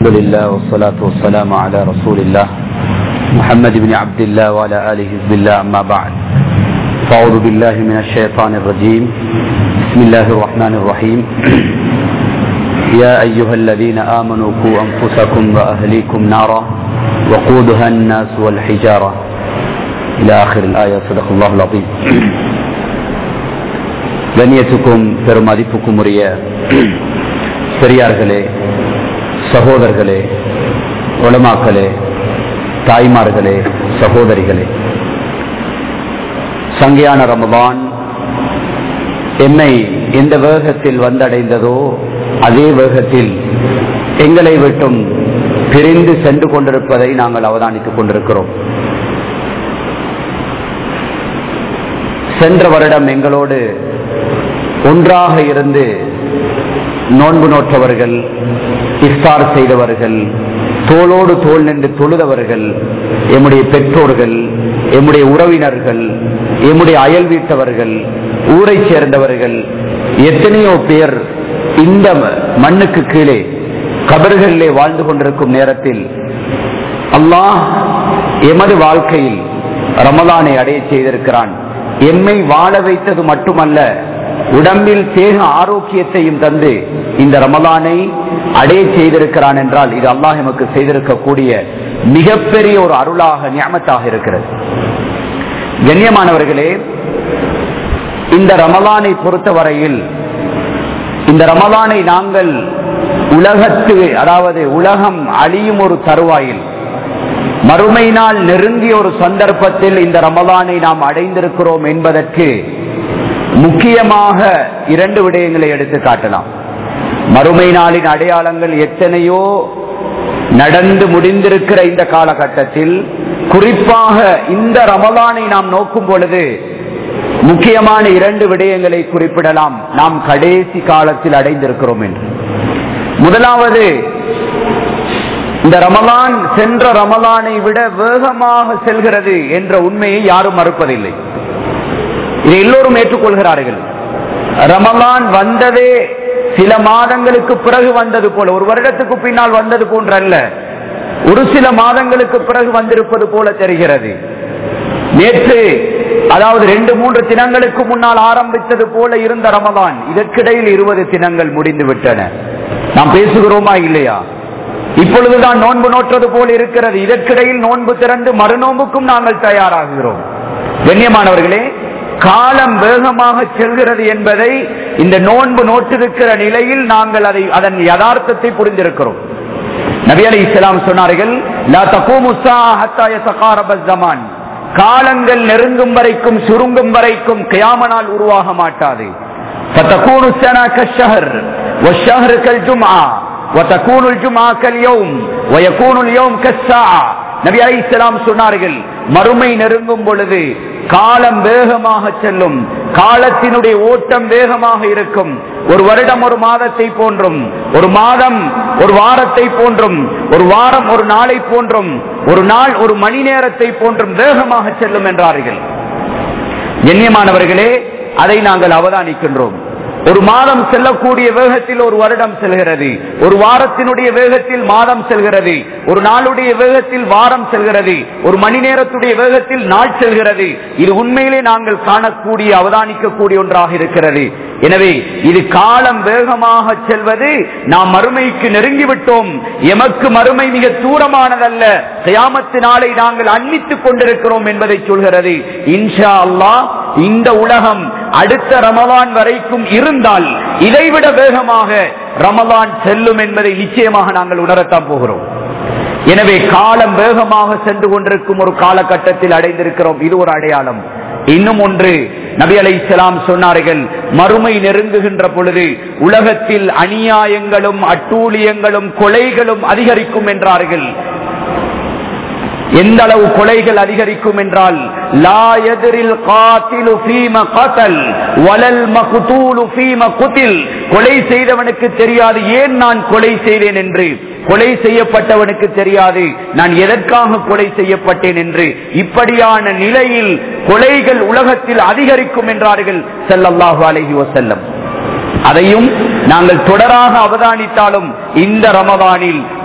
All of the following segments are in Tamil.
الحمد لله والصلاة والسلام على رسول الله محمد بن عبد الله وعلى آله حزب الله أما بعد فأعوذ بالله من الشيطان الرجيم بسم الله الرحمن الرحيم يا أيها الذين آمنوا قوا أنفسكم وأهليكم نارا وقودها الناس والحجارة إلى آخر الآية صدق الله العظيم. கண்ணியத்துக்கும் பெருமதிப்புக்கும் உரிய பெரியார்களே, சகோதரர்களே, உலமாக்களே, தாய்மார்களே, சகோதரிகளே, சங்கையான ரமலான் என்னை எந்த வேகத்தில் வந்தடைந்ததோ அதே வேகத்தில் எங்களை விட்டும் பிரிந்து சென்று கொண்டிருப்பதை நாங்கள் அவதானித்துக் கொண்டிருக்கிறோம். சென்ற வருடம் எங்களோடு ஒன்றாக இருந்து நோன்பு நோற்றவர்கள், இஃப்தார் செய்தவர்கள், தோளோடு தோள் நின்று தொழுதவர்கள், எம்முடைய பெற்றோர்கள், எம்முடைய உறவினர்கள், எம்முடைய அயல் வீட்டவர்கள், ஊரை சேர்ந்தவர்கள், எத்தனையோ பேர் இந்த மண்ணுக்கு கீழே கபர்களிலே வாழ்ந்து கொண்டிருக்கும் நேரத்தில் அல்லாஹ் எமது வாழ்க்கையில் ரமலானை அடைய செய்திருக்கிறான். எம்மை வாழ வைத்தது மட்டுமல்ல, உடம்பில் தேக ஆரோக்கியத்தையும் தந்து இந்த ரமலானை அடைய செய்திருக்கிறான் என்றால் இது அல்லாஹ் எமக்கு செய்திருக்கக்கூடிய மிகப்பெரிய ஒரு அருளாக, நியமத்தாக இருக்கிறது. கண்ணியமானவர்களே, இந்த ரமலானை பொறுத்தவரையில் இந்த ரமலானை நாங்கள் உலகம் அழியும் ஒரு தருவாயில், மறுமை நாள் நெருங்கிய ஒரு சந்தர்ப்பத்தில் இந்த ரமலானை நாம் அடைந்திருக்கிறோம் என்பதற்கு முக்கியமாக இரண்டு விடயங்களை எடுத்து காட்டலாம். மறுமை நாளின் அடையாளங்கள் எத்தனையோ நடந்து முடிந்திருக்கிற இந்த காலகட்டத்தில் குறிப்பாக இந்த ரமலானை நாம் நோக்கும் பொழுது முக்கியமான இரண்டு விடயங்களை குறிப்பிடலாம். நாம் கடைசி காலத்தில் அடைந்திருக்கிறோம் என்று. முதலாவது, இந்த ரமலான் சென்ற ரமலானை விட வேகமாக செல்கிறது என்ற உண்மையை யாரும் மறுப்பதில்லை. இதை எல்லோரும் ஏற்றுக்கொள்கிறார்கள். ரமலான் வந்ததே சில மாதங்களுக்கு பிறகு வந்தது போல, ஒரு வருடத்துக்கு பின்னால் வந்தது போன்றல்ல, ஒரு சில மாதங்களுக்கு பிறகு வந்திருப்பது போல தெரிகிறது. நேற்று, அதாவது 2-3 தினங்களுக்கு முன்னால் ஆரம்பித்தது போல இருந்த ரமலான் இதற்கிடையில் 20 தினங்கள் முடிந்து விட்டன. நாம் பேசுகிறோமா இல்லையா? இப்பொழுதுதான் நோன்பு நோற்றது போல் இருக்கிறது. இதற்கிடையில் நோன்பு திறந்து மறுநோன்புக்கும் நாங்கள் தயாராகிறோம். கண்ணியமானவர்களே, காலம் வேகமாக செல்கிறது என்பதை இந்த நோன்பு நோட்டிருக்கிற நிலையில் நாங்கள் அதன் யதார்த்தத்தை புரிந்திருக்கிறோம். நபி அலைஹிஸ்ஸலாம் சொன்னார்கள், லா தகூமு ஸாஅ ஹத்தா யதகாரப ஸமான், காலங்கள் நெருங்கும் வரைக்கும், சுருங்கும் வரைக்கும் கியாம நாள் உருவாக மாட்டாது. ஃபதகூனு ஸனா கஷ்ஷஹர் வஷ்ஷஹர் கல்ஜும்ஆ வதகூனுல் ஜும்ஆ கல்யௌம் வயகூனுல் யௌம் கஸ்ஸாஅ. நபி அலைஹிஸ்ஸலாம் சொன்னார்கள், மறுமை நெருங்கும் பொழுது காலம் வேகமாக செல்லும், காலத்தினுடைய ஓட்டம் வேகமாக இருக்கும். ஒரு வருடம் ஒரு மாதத்தை போன்றும், ஒரு மாதம் ஒரு வாரத்தை போன்றும், ஒரு வாரம் ஒரு நாளை போன்றும், ஒரு நாள் ஒரு மணி நேரத்தை போன்றும் வேகமாக செல்லும் என்றார்கள். கண்ணியமானவர்களே, அதை நாங்கள் அவதானிக்கின்றோம். ஒரு மாதம் செல்லக்கூடிய வேகத்தில் ஒரு வருடம் செல்கிறது, ஒரு வாரத்தினுடைய வேகத்தில் மாதம் செல்கிறது, ஒரு நாளுடைய வேகத்தில் வாரம் செல்கிறது, ஒரு மணி நேரத்துடைய வேகத்தில் நாள் செல்கிறது. இது உண்மையிலே நாங்கள் காணக்கூடிய, அவதானிக்கக்கூடிய ஒன்றாக இருக்கிறது. எனவே இது காலம் வேகமாக செல்வது, நாம் மறுமைக்கு நெருங்கிவிட்டோம், எமக்கு மறுமை மிக தூரமானதல்ல, கியாமத்து நாளை நாங்கள் அன்னித்துக் கொண்டிருக்கிறோம் என்பதை சொல்கிறது. இன்ஷா அல்லாஹ் இந்த உலகம் அடுத்த ரமலான் வரைக்கும் இருந்தால் இதைவிட வேகமாக ரமலான் செல்லும் என்பதை நிச்சயமாக நாங்கள் உணரத்தான் போகிறோம். எனவே காலம் வேகமாக சென்று கொண்டிருக்கும் ஒரு காலகட்டத்தில் அடைந்திருக்கிறோம். இது ஒரு அடையாளம். இன்னும் ஒன்று, நபி அலைஹிஸ்ஸலாம் சொன்னார்கள், மறுமை நெருங்குகின்ற பொழுது உலகத்தில் அநியாயங்களும் அட்டூழியங்களும் கொலைகளும் அதிகரிக்கும் என்றார்கள். எந்த அளவு கொலைகள் அதிகரிக்கும் என்றால், லா யத்ரில் காத்திலு ஃபீமா கதல் வலல் மக்தூலு ஃபீமா குதில், கொலை செய்தவனுக்கு தெரியாது ஏன் நான் கொலை செய்தேன் என்று, கொலை செய்யப்பட்டவனுக்கு தெரியாது நான் எதற்காக கொலை செய்யப்பட்டேன் என்று. இப்படியான நிலையில் கொலைகள் உலகத்தில் அதிகரிக்கும் என்றார்கள் ஸல்லல்லாஹு அலைஹி வஸல்லம். அதையும் நாங்கள் தொடராக அவதானித்தாலும் இந்த ரமதானில்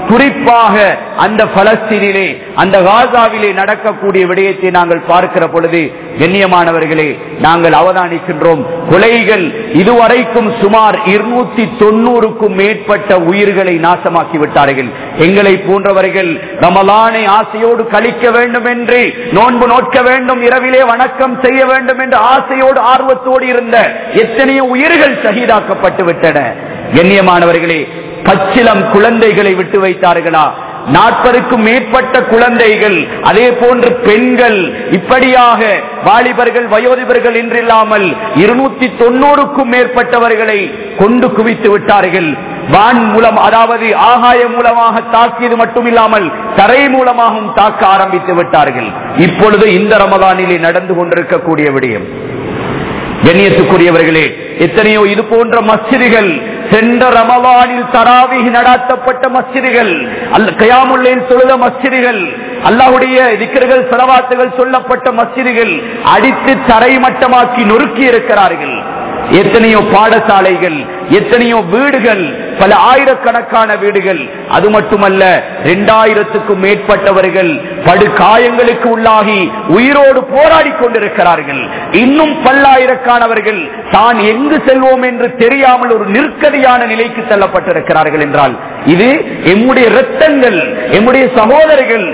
குறிப்பாக அந்த பலஸ்தீனிலே அந்த காசாவிலே நடக்கக்கூடிய விடயத்தை நாங்கள் பார்க்கிற பொழுது கண்ணியமானவர்களே நாங்கள் அவதானிக்கின்றோம். கொலைகள் இதுவரைக்கும் சுமார் 290க்கும் மேற்பட்ட உயிர்களை நாசமாக்கி விட்டார்கள். எங்களை போன்றவர்கள் ரமலானை ஆசையோடு கழிக்க வேண்டும் என்று, நோன்பு நோக்க வேண்டும், இரவிலே வணக்கம் செய்ய வேண்டும் என்று ஆசையோடு ஆர்வத்தோடு இருந்த எத்தனையோ உயிர்கள் ஷஹீதாக்கப்பட்டு விட்டன. கண்ணியமானவர்களே, பச்சிலம் குழந்தைகளை விட்டு வைத்தார்களா? 40க்கும் மேற்பட்ட குழந்தைகள், அதே போன்று பெண்கள், இப்படியாக வாலிபர்கள் வயோதிபர்கள் என்றில்லாமல் 290க்கும் மேற்பட்டவர்களை கொண்டு குவித்து விட்டார்கள். வான் மூலம், அதாவது ஆகாய மூலமாக தாக்கியது மட்டுமில்லாமல் தரை மூலமாகவும் தாக்க ஆரம்பித்து விட்டார்கள். இப்பொழுது இந்த ரமலானிலே நடந்து கொண்டிருக்கக்கூடிய விடயம். கண்ணியத்துக்குரியவர்களே, எத்தனையோ இது போன்ற மஸ்ஜிதுகள், சென்ற ரமலானில் தராவீஹ் நடத்தப்பட்ட மஸ்ஜிதுகள், கியாமுல் லைல் தொழுத மஸ்ஜிதுகள், அல்லாஹ்வுடைய திக்ர்கள் ஸலவாத்துகள் சொல்லப்பட்ட மஸ்ஜிதுகள் அடித்து தரைமட்டமாக்கி நொறுக்கி இருக்கிறார்கள். எத்தனையோ பாடசாலைகள், எத்தனையோ வீடுகள், பல ஆயிரக்கணக்கான வீடுகள். அது மட்டுமல்ல, 2000க்கும் மேற்பட்டவர்கள் படுகாயங்களுக்கு உள்ளாகி உயிரோடு போராடி கொண்டிருக்கிறார்கள். இன்னும் பல்லாயிரக்கானவர்கள் தான் எங்கு செல்வோம் என்று தெரியாமல் ஒரு நிற்கதியான நிலைக்கு செல்லப்பட்டிருக்கிறார்கள். என்றால் இது எம்முடைய இரத்தங்கள், எம்முடைய சகோதரர்கள்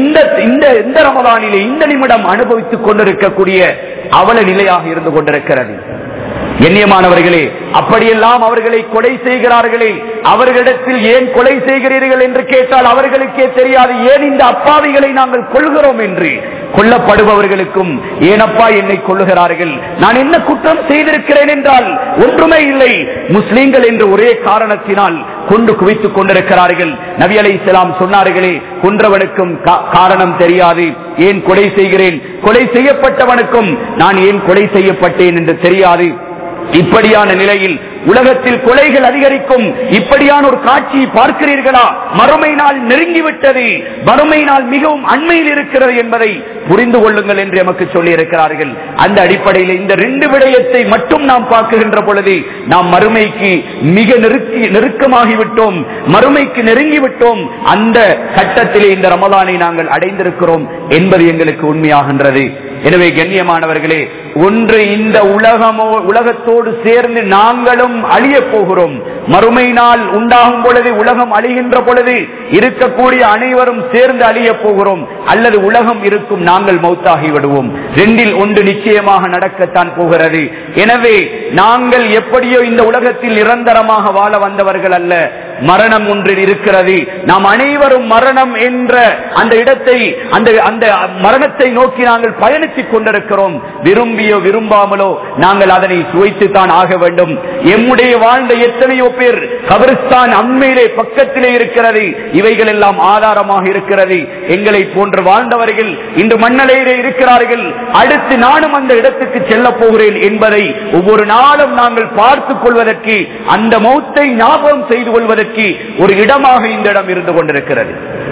இந்த ரமலானிலே இந்த நிமிடம் அனுபவித்துக் கொண்டிருக்கக்கூடிய அவல நிலையாக இருந்து கொண்டிருக்கிறது. கண்ணியமானவர்களே, அப்படியெல்லாம் அவர்களை கொலை செய்கிறார்களே, அவர்களிடத்தில் ஏன் கொலை செய்கிறீர்கள் என்று கேட்டால் அவர்களுக்கே தெரியாது ஏன் இந்த அப்பாவிகளை நாங்கள் கொள்கிறோம் என்று. கொல்லப்படுபவர்களுக்கும் ஏனப்பா என்னை கொள்ளுகிறார்கள், நான் என்ன குற்றம் செய்திருக்கிறேன் என்றால் ஒன்றுமே இல்லை, முஸ்லிம்கள் என்று ஒரே காரணத்தினால் கொண்டு குவித்துக் கொண்டிருக்கிறார்கள். நபி அலைஹிஸ்ஸலாம் சொன்னார்களே, கொன்றவனுக்கும் காரணம் தெரியாது, ஏன் கொலை செய்கிறேன், கொலை செய்யப்பட்டவனுக்கும் நான் ஏன் கொலை செய்யப்பட்டேன் என்று தெரியாது. இப்படியான நிலையில் உலகத்தில் கொலைகள் அதிகரிக்கும். இப்படியான ஒரு காட்சியை பார்க்கிறீர்களா? மறுமை நாள் நெருங்கிவிட்டது, மறுமை நாள் மிகவும் அண்மையில் இருக்கிறது என்பதை புரிந்து கொள்ளுங்கள் என்று நமக்கு சொல்லி இருக்கிறார்கள். அந்த அடிப்படையில் இந்த 2 விடயத்தை மட்டும் நாம் பார்க்கின்ற பொழுது நாம் மறுமைக்கு மிக நெருக்கமாகிவிட்டோம், மறுமைக்கு நெருங்கிவிட்டோம். அந்த கட்டத்திலே இந்த ரமலானை நாங்கள் அடைந்திருக்கிறோம் என்பது எங்களுக்கு உண்மையாகின்றது. எனவே கண்ணியமானவர்களே, ஒன்று இந்த உலகத்தோடு சேர்ந்து நாங்களும் அழிய போகிறோம். மறுமை நாள் உண்டாகும் பொழுது, உலகம் அழிகின்ற பொழுது இருக்கக்கூடிய அனைவரும் சேர்ந்து அழிய போகிறோம், அல்லது உலகம் இருக்கும் நாங்கள் மௌத்தாகி விடுவோம். 2ல் ஒன்று நிச்சயமாக நடக்கத்தான் போகிறது. எனவே நாங்கள் எப்படியோ இந்த உலகத்தில் நிரந்தரமாக வாழ வந்தவர்கள் அல்ல. மரணம் ஒன்றில் இருக்கிறது. நாம் அனைவரும் மரணம் என்ற அந்த இடத்தை, அந்த மரணத்தை நோக்கி நாங்கள் பயணித்துக் கொண்டிருக்கிறோம். விரும்பியோ விரும்பாமலோ நாங்கள் அதனை சுவைத்துத்தான் ஆக வேண்டும். எம்முடைய வாழ்ந்த எத்தனையோ பேர் கபிரிஸ்தான் அண்மையிலே பக்கத்திலே இருக்கிறது. இவைகள் எல்லாம் ஆதாரமாக இருக்கிறது. எங்களை போன்று வாழ்ந்தவர்கள் இன்று மண்ணலையிலே இருக்கிறார்கள். அடுத்து நானும் அந்த இடத்துக்கு செல்ல போகிறேன் என்பதை ஒவ்வொரு நாளும் நாங்கள் பார்த்துக் கொள்வதற்கு, அந்த மௌத்தை ஞாபகம் செய்து கொள்வதற்கு ஒரு இடமாக இந்த இடம் இருந்து கொண்டிருக்கிறது.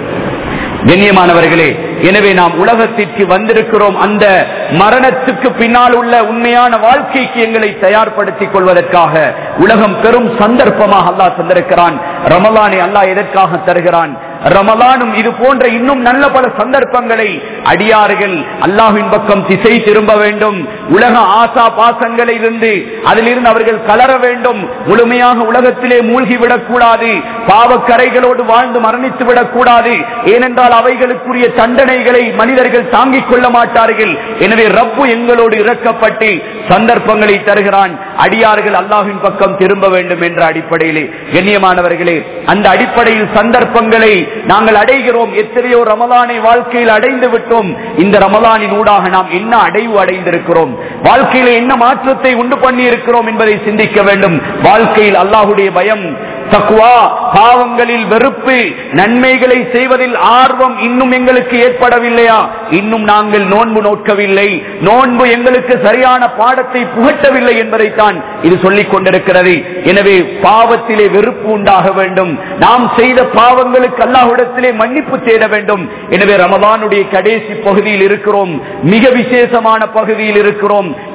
கண்ணியமானவர்களே, எனவே நாம் உலகத்திற்கு வந்திருக்கிறோம். அந்த மரணத்துக்கு பின்னால் உள்ள உண்மையான வாழ்க்கைக்கு எங்களை தயார்படுத்திக் கொள்வதற்காக உலகம் பெரும் சந்தர்ப்பமாக அல்லாஹ் தந்திருக்கிறான். ரமலானை அல்லாஹ் எதற்காக தருகிறான்? ரமலானும் இது போன்ற இன்னும் நல்ல பல சந்தர்ப்பங்களை அடியார்கள் அல்லாஹ்வின் பக்கம் திசை திரும்ப வேண்டும். உலக ஆசா பாசங்களில் இருந்து அதிலிருந்து அவர்கள் கலர வேண்டும். முழுமையாக உலகத்திலே மூழ்கிவிடக் கூடாது. பாவக்கரைகளோடு வாழ்ந்து மரணித்து விடக் கூடாது. ஏனென்றால் அவைகளுக்குரிய தண்டனைகளை மனிதர்கள் தாங்கிக் கொள்ள மாட்டார்கள். எனவே ரப்பு எங்களோடு இறக்கப்பட்டு சந்தர்ப்பங்களை தருகிறான். அடியார்கள் அல்லாஹ்வின் பக்கம் திரும்ப வேண்டும் என்ற அடிப்படையிலே கண்ணியமானவர்களே, அந்த அடிப்படையில் சந்தர்ப்பங்களை நாங்கள் அடைகிறோம். எத்தனையோ ரமலானை வாழ்க்கையில் அடைந்து விட்டோம். இந்த ரமலானின் ஊடாக நாம் என்ன அடைவு அடைந்திருக்கிறோம், வாழ்க்கையில என்ன மாற்றத்தை உண்டு பண்ணி இருக்கிறோம் என்பதை சிந்திக்க வேண்டும். வாழ்க்கையில் அல்லாஹ்வுடைய பயம், தக்வா, பாவங்களில் வெறுப்பு, நன்மைகளை செய்வதில் ஆர்வம் இன்னும் எங்களுக்கு ஏற்படவில்லையா? இன்னும் நாங்கள் நோன்பு நோக்கவில்லை, நோன்பு எங்களுக்கு சரியான பாடத்தை புகட்டவில்லை என்பதைத்தான் இது சொல்லிக் கொண்டிருக்கிறது. எனவே பாவத்திலே வெறுப்பு உண்டாக வேண்டும். நாம் செய்த பாவங்களுக்கு அல்லாஹ்விடத்திலே மன்னிப்பு தேட வேண்டும். எனவே ரமலானுடைய கடைசி பகுதியில் இருக்கிறோம், மிக விசேஷமான பகுதியில் இருக்கிறோம்.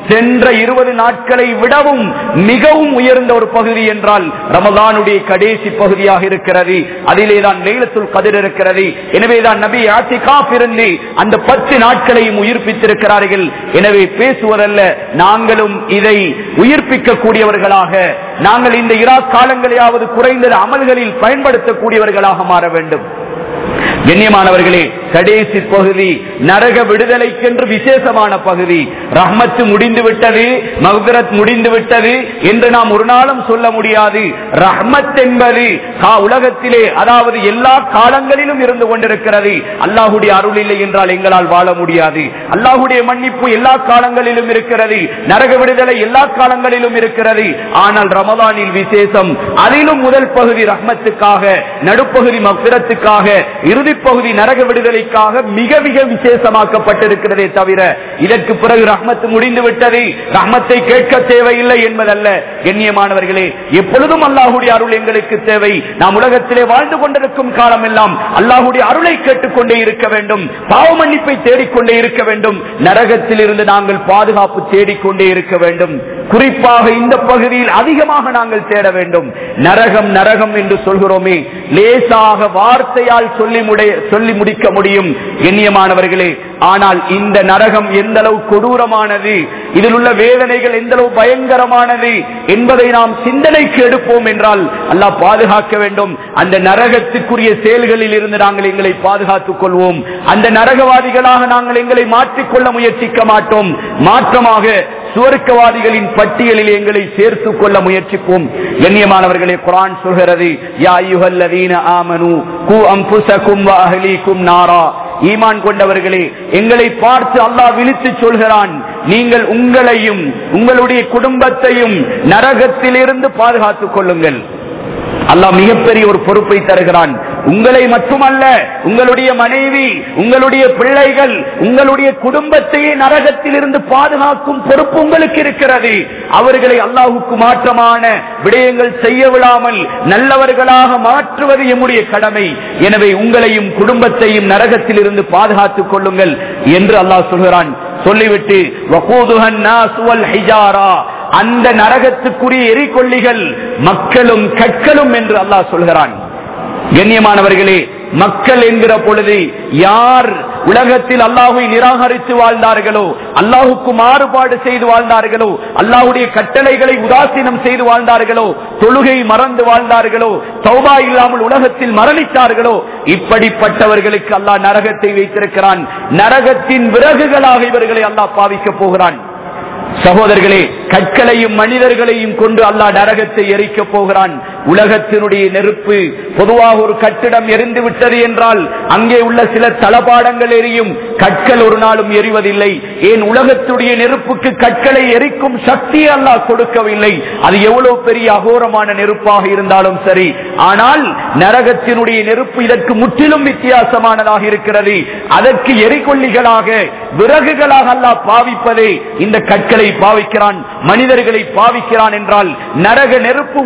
சென்ற 20 நாட்களை விடவும் மிகவும் உயர்ந்த ஒரு பகுதி என்றால் ரமலானுடைய கடைசி பகுதியாக இருக்கிறது. அதிலேதான் லைலத்துல் கத்ர் இருக்கிறது. எனவேதான் நபி இஅ்திகாஃப் இருந்து அந்த 10 நாட்களையும் உயிர்ப்பித்திருக்கிறார்கள். எனவே பேசுவதல்ல, நாங்களும் இதை உயிர்ப்பிக்க கூடியவர்களாக, நாங்கள் இந்த இராக் காலங்களையாவது குறைந்தது அமல்களில் பயன்படுத்தக்கூடியவர்களாக மாற வேண்டும். கண்ணியமானவர்களே, கடைசி பகுதி நரக விடுதலைக்கென்று விசேஷமான பகுதி. ரஹ்மத்து முடிந்து விட்டது, மக்ஃபிரத் முடிந்து விட்டது என்று நாம் ஒரு நாளும் சொல்ல முடியாது. ரஹ்மத் என்பது உலகத்திலே, அதாவது எல்லா காலங்களிலும் இருந்து கொண்டிருக்கிறது. அல்லாஹுடைய அருள் இல்லை என்றால் எங்களால் வாழ முடியாது. அல்லாஹுடைய மன்னிப்பு எல்லா காலங்களிலும் இருக்கிறது, நரக விடுதலை எல்லா காலங்களிலும் இருக்கிறது. ஆனால் ரமலானில் விசேஷம். அதிலும் முதல் பகுதி ரஹ்மத்துக்காக, நடுப்பகுதி மக்ஃபிரத்துக்காக, இறுதி பகுதி நரக விடுதலைக்காக மிக மிக விசேஷமாக்கப்பட்டிருக்கிறதே தவிர இதற்கு பிறகு ரஹ்மத்து முடிந்து விட்டது, ரஹ்மத்தை கேட்க தேவையில்லை என்பதல்ல. கண்ணியமானவர்களே, எப்பொழுதும் அல்லாஹுடைய அருள் எங்களுக்கு தேவை. நாம் உலகத்திலே வாழ்ந்து கொண்டிருக்கும் காலம் எல்லாம் அல்லாஹுடைய அருளை கேட்டுக்கொண்டே இருக்க வேண்டும், பாவ மன்னிப்பை தேடிக்கொண்டே இருக்க வேண்டும், நரகத்தில் இருந்து நாங்கள் பாதுகாப்பு தேடிக்கொண்டே இருக்க வேண்டும். குறிப்பாக இந்த பகுதியில் அதிகமாக நாங்கள் தேட வேண்டும். நரகம் நரகம் என்று சொல்கிறோமே, லேசாக வார்த்தையால் சொல்லி முடிக்க முடியும் கண்ணியமானவர்களே. ஆனால் இந்த நரகம் எந்த அளவு கொடூரமானது, இதில் உள்ள வேதனைகள் எந்த அளவு பயங்கரமானது என்பதை நாம் சிந்தனைக்கு எடுப்போம் என்றால் அல்லாஹ் பாதுகாக்க வேண்டும். அந்த நரகத்துக்குரிய செயல்களில் இருந்து நாங்கள் எங்களை பாதுகாத்துக் கொள்வோம். அந்த நரகவாதிகளாக நாங்கள் எங்களை மாற்றிக்கொள்ள முயற்சிக்க மாட்டோம். மாற்றமாக சுவர்க்கவாதிகளின் பட்டியலில் எங்களை சேர்த்துக் கொள்ள முயற்சிப்போம். கண்ணியமானவர்களே, குர்ஆன் சொல்கிறது, யா அய்யுஹல்லதீன ஆமனூ கூ அன்ஃபுஸகும் வ அஹ்லீகும் நாரா. ஈமான் கொண்டவர்களே, எங்களை பார்த்து அல்லாஹ் விழித்து சொல்கிறான், நீங்கள் உங்களையும் உங்களுடைய குடும்பத்தையும் நரகத்திலிருந்து பாதுகாத்துக் கொள்ளுங்கள். அல்லாஹ் மிகப்பெரிய ஒரு பொறுப்பை தருகிறான். உங்களை மட்டுமல்ல, உங்களுடைய மனைவி, உங்களுடைய பிள்ளைகள், உங்களுடைய குடும்பத்தையே நரகத்தில் இருந்து பாதுகாக்கும் பொறுப்பு உங்களுக்கு இருக்கிறது. அவர்களை அல்லாஹுக்கு மாற்றமான விடயங்கள் செய்ய விடாமல் நல்லவர்களாக மாற்றுவது எம்முடைய கடமை. எனவே உங்களையும் குடும்பத்தையும் நரகத்தில் இருந்து பாதுகாத்துக் கொள்ளுங்கள் என்று அல்லாஹ் சொல்கிறான். சொல்லிவிட்டு வகூதுஹன் நாஸ் வல் ஹிஜாரா, அந்த நரகத்துக்குரிய எரிகொல்லிகள் மக்களும் கற்களும் என்று அல்லாஹ் சொல்கிறான். கண்ணியமானவர்களே, மக்கள் என்கிற பொழுது யார் உலகத்தில் அல்லாஹ்வை நிராகரித்து வாழ்ந்தார்களோ, அல்லாஹுக்கு மாறுபாடு செய்து வாழ்ந்தார்களோ, அல்லாஹ்வுடைய கட்டளைகளை உதாசீனம் செய்து வாழ்ந்தார்களோ, தொழுகை மறந்து வாழ்ந்தார்களோ, தௌபா இல்லாமல் உலகத்தில் மரணித்தார்களோ, இப்படிப்பட்டவர்களுக்கு அல்லாஹ் நரகத்தை வைத்திருக்கிறான். நரகத்தின் விறகுகளாக இவர்களை அல்லாஹ் பாவிக்கப் போகிறான். சகோதரர்களே, கற்களையும் மனிதர்களையும் கொண்டு அல்லாஹ் நரகத்தை எரிக்க போகிறான். உலகத்தினுடைய நெருப்பு பொதுவாக ஒரு கட்டிடம் எரிந்து விட்டது என்றால் அங்கே உள்ள சில தளபாடங்கள் எரியும், கற்கள் ஒரு நாளும் எரிவதில்லை. ஏன்? உலகத்துடைய நெருப்புக்கு கற்களை எரிக்கும் சக்தியை அல்லாஹ் கொடுக்கவில்லை. அது எவ்வளவு பெரிய அகோரமான நெருப்பாக இருந்தாலும் சரி. ஆனால் நரகத்தினுடைய நெருப்பு இதற்கு முற்றிலும் வித்தியாசமானதாக இருக்கிறது. அதற்கு எரிகொல்லிகளாக, விறகுகளாக அல்லாஹ் பாவிப்பதே இந்த கற்களை பாவிக்கிறான், மனிதர்களை பாவிக்கிறான் என்றால் நரக நெருப்பு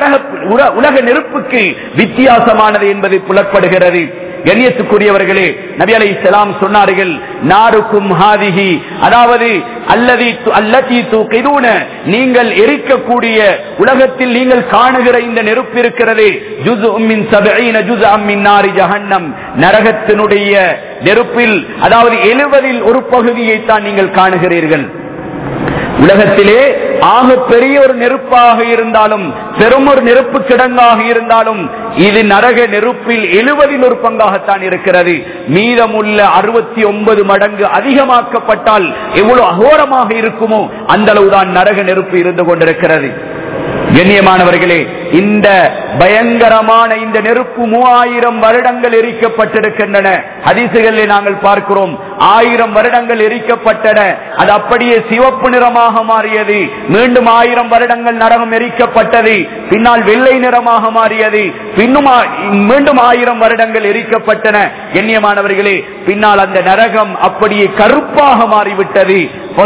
உலக நெருப்புக்கு வித்தியாசமானது என்பது புலப்படுகிறது. கண்ணியத்துக்குரியவர்களே, நபி அலைஹிஸ்ஸலாம் சொன்னார்கள், நாருக்கும் ஹாதிஹி, அதாவது அல்லதி தூகிதுன, நீங்கள் எரிக்கக்கூடிய உலகத்தில் நீங்கள் காணுகிற இந்த நெருப்பு இருக்கிறதே, ஜுஸ்உம் மின் 70 ஜுஸ்அம் மின் நாரி ஜஹன்னம், நரகத்தினுடைய நெருப்பில் அதாவது 70 ஒரு பகுதியை தான் நீங்கள் காணுகிறீர்கள். உலகத்திலே ஆக பெரிய ஒரு நெருப்பாக இருந்தாலும், பெரும் ஒரு நெருப்பு கிடங்காக இருந்தாலும், இது நரக நெருப்பில் 70 ஒரு பங்காகத்தான் இருக்கிறது. மீதமுள்ள 69 மடங்கு அதிகமாக்கப்பட்டால் எவ்வளவு அகோரமாக இருக்குமோ அந்த அளவுதான் நரக நெருப்பு இருந்து கொண்டிருக்கிறது. கண்ணியமானவர்களே, இந்த பயங்கரமான இந்த நெருப்பு 3000 வருடங்கள் எரிக்கப்பட்டிருக்கின்றன. ஹதீசுகளிலே நாங்கள் பார்க்கிறோம், 1000 வருடங்கள் எரிக்கப்பட்டன, அது அப்படியே சிவப்பு நிறமாக மாறியது. மீண்டும் 1000 வருடங்கள் நரகம் எரிக்கப்பட்டது, பின்னால் வெள்ளை நிறமாக மாறியது. பின்னும் மீண்டும் 1000 வருடங்கள் எரிக்கப்பட்டன. கண்ணியமானவர்களே, பின்னால் அந்த நரகம் அப்படியே கருப்பாக மாறிவிட்டது.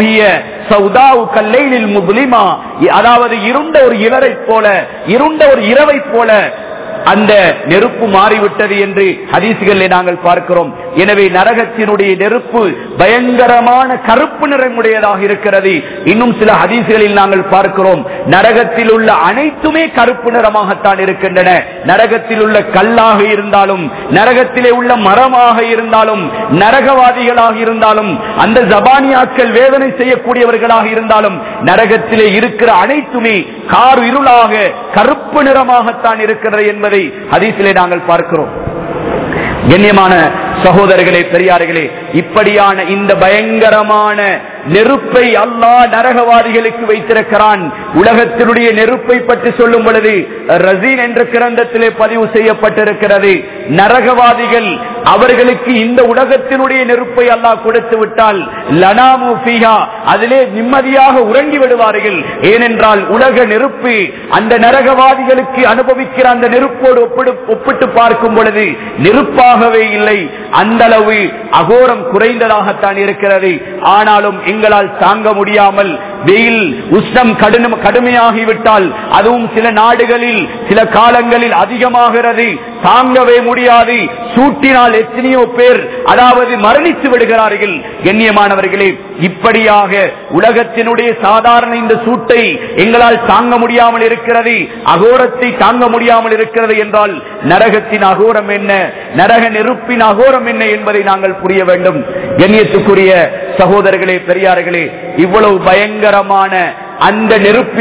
அதாவது இருண்ட ஒரு இவரை போல, இருண்ட ஒரு இரவை போல அந்த நெருப்பு மாறிவிட்டது என்று ஹதீஸ்களிலே நாங்கள் பார்க்கிறோம். எனவே நரகத்தினுடைய நெருப்பு பயங்கரமான கருப்பு நிறமுடையதாக இருக்கிறது. இன்னும் சில ஹதீஸ்களில் நாங்கள் பார்க்கிறோம், நரகத்தில் உள்ள அனைத்துமே கருப்பு நிறமாகத்தான் இருக்கின்றன. நரகத்தில் உள்ள கல்லாக இருந்தாலும், நரகத்திலே உள்ள மரமாக இருந்தாலும், நரகவாதிகளாக இருந்தாலும், அந்த ஜபானியாக்கள் வேதனை செய்யக்கூடியவர்களாக இருந்தாலும், நரகத்திலே இருக்கிற அனைத்துமே கார் இருளாக கருப்பு நிறமாகத்தான் இருக்கிறது என்பதை ஹதீஸிலே நாங்கள் பார்க்கிறோம். கண்ணியமான சகோதரர்களே, பெரியார்களே, இப்படியான இந்த பயங்கரமான நெருப்பை அல்லாஹ் நரகவாதிகளுக்கு வைத்திருக்கிறான். உலகத்தினுடைய நெருப்பை பற்றி சொல்லும் பொழுது ரசீன் என்ற கிரந்தத்திலே பதிவு செய்யப்பட்டிருக்கிறது, நரகவாதிகள் அவர்களுக்கு இந்த உலகத்தினுடைய நெருப்பை அல்லாஹ் கொடுத்து விட்டால் லனாமு ஃபீஹா, அதிலே நிம்மதியாக உறங்கி விடுவார்கள். ஏனென்றால் உலக நெருப்பு அந்த நரகவாதிகளுக்கு அனுபவிக்கிற அந்த நெருப்போடு ஒப்பிட்டு பார்க்கும் பொழுது நெருப்பாகவே இல்லை, அந்த அளவு அகோரம் குறைந்ததாகத்தான் இருக்கிறது. ஆனாலும் எங்களால் தாங்க முடியாமல் வெயில் உஷ்ணம் கடுமையாகிவிட்டால், அதுவும் சில நாடுகளில் சில காலங்களில் அதிகமாகிறது, தாங்கவே முடியாது. சூட்டினால் எத்தனையோ பேர் அதாவது மரணித்து விடுகிறார்கள். கண்ணியமானவர்களே, இப்படியாக உலகத்தினுடைய சாதாரண இந்த சூட்டை எங்களால் தாங்க முடியாமல் இருக்கிறது, அகோரத்தை தாங்க முடியாமல் இருக்கிறது என்றால் நரகத்தின் அகோரம் என்ன, நரக நெருப்பின் அகோரம் என்ன என்பதை நாங்கள் புரிய வேண்டும். கண்ணியத்துக்குரிய சகோதரர்களே, பெரியார்களே, இவ்வளவு பயங்கரமான அந்த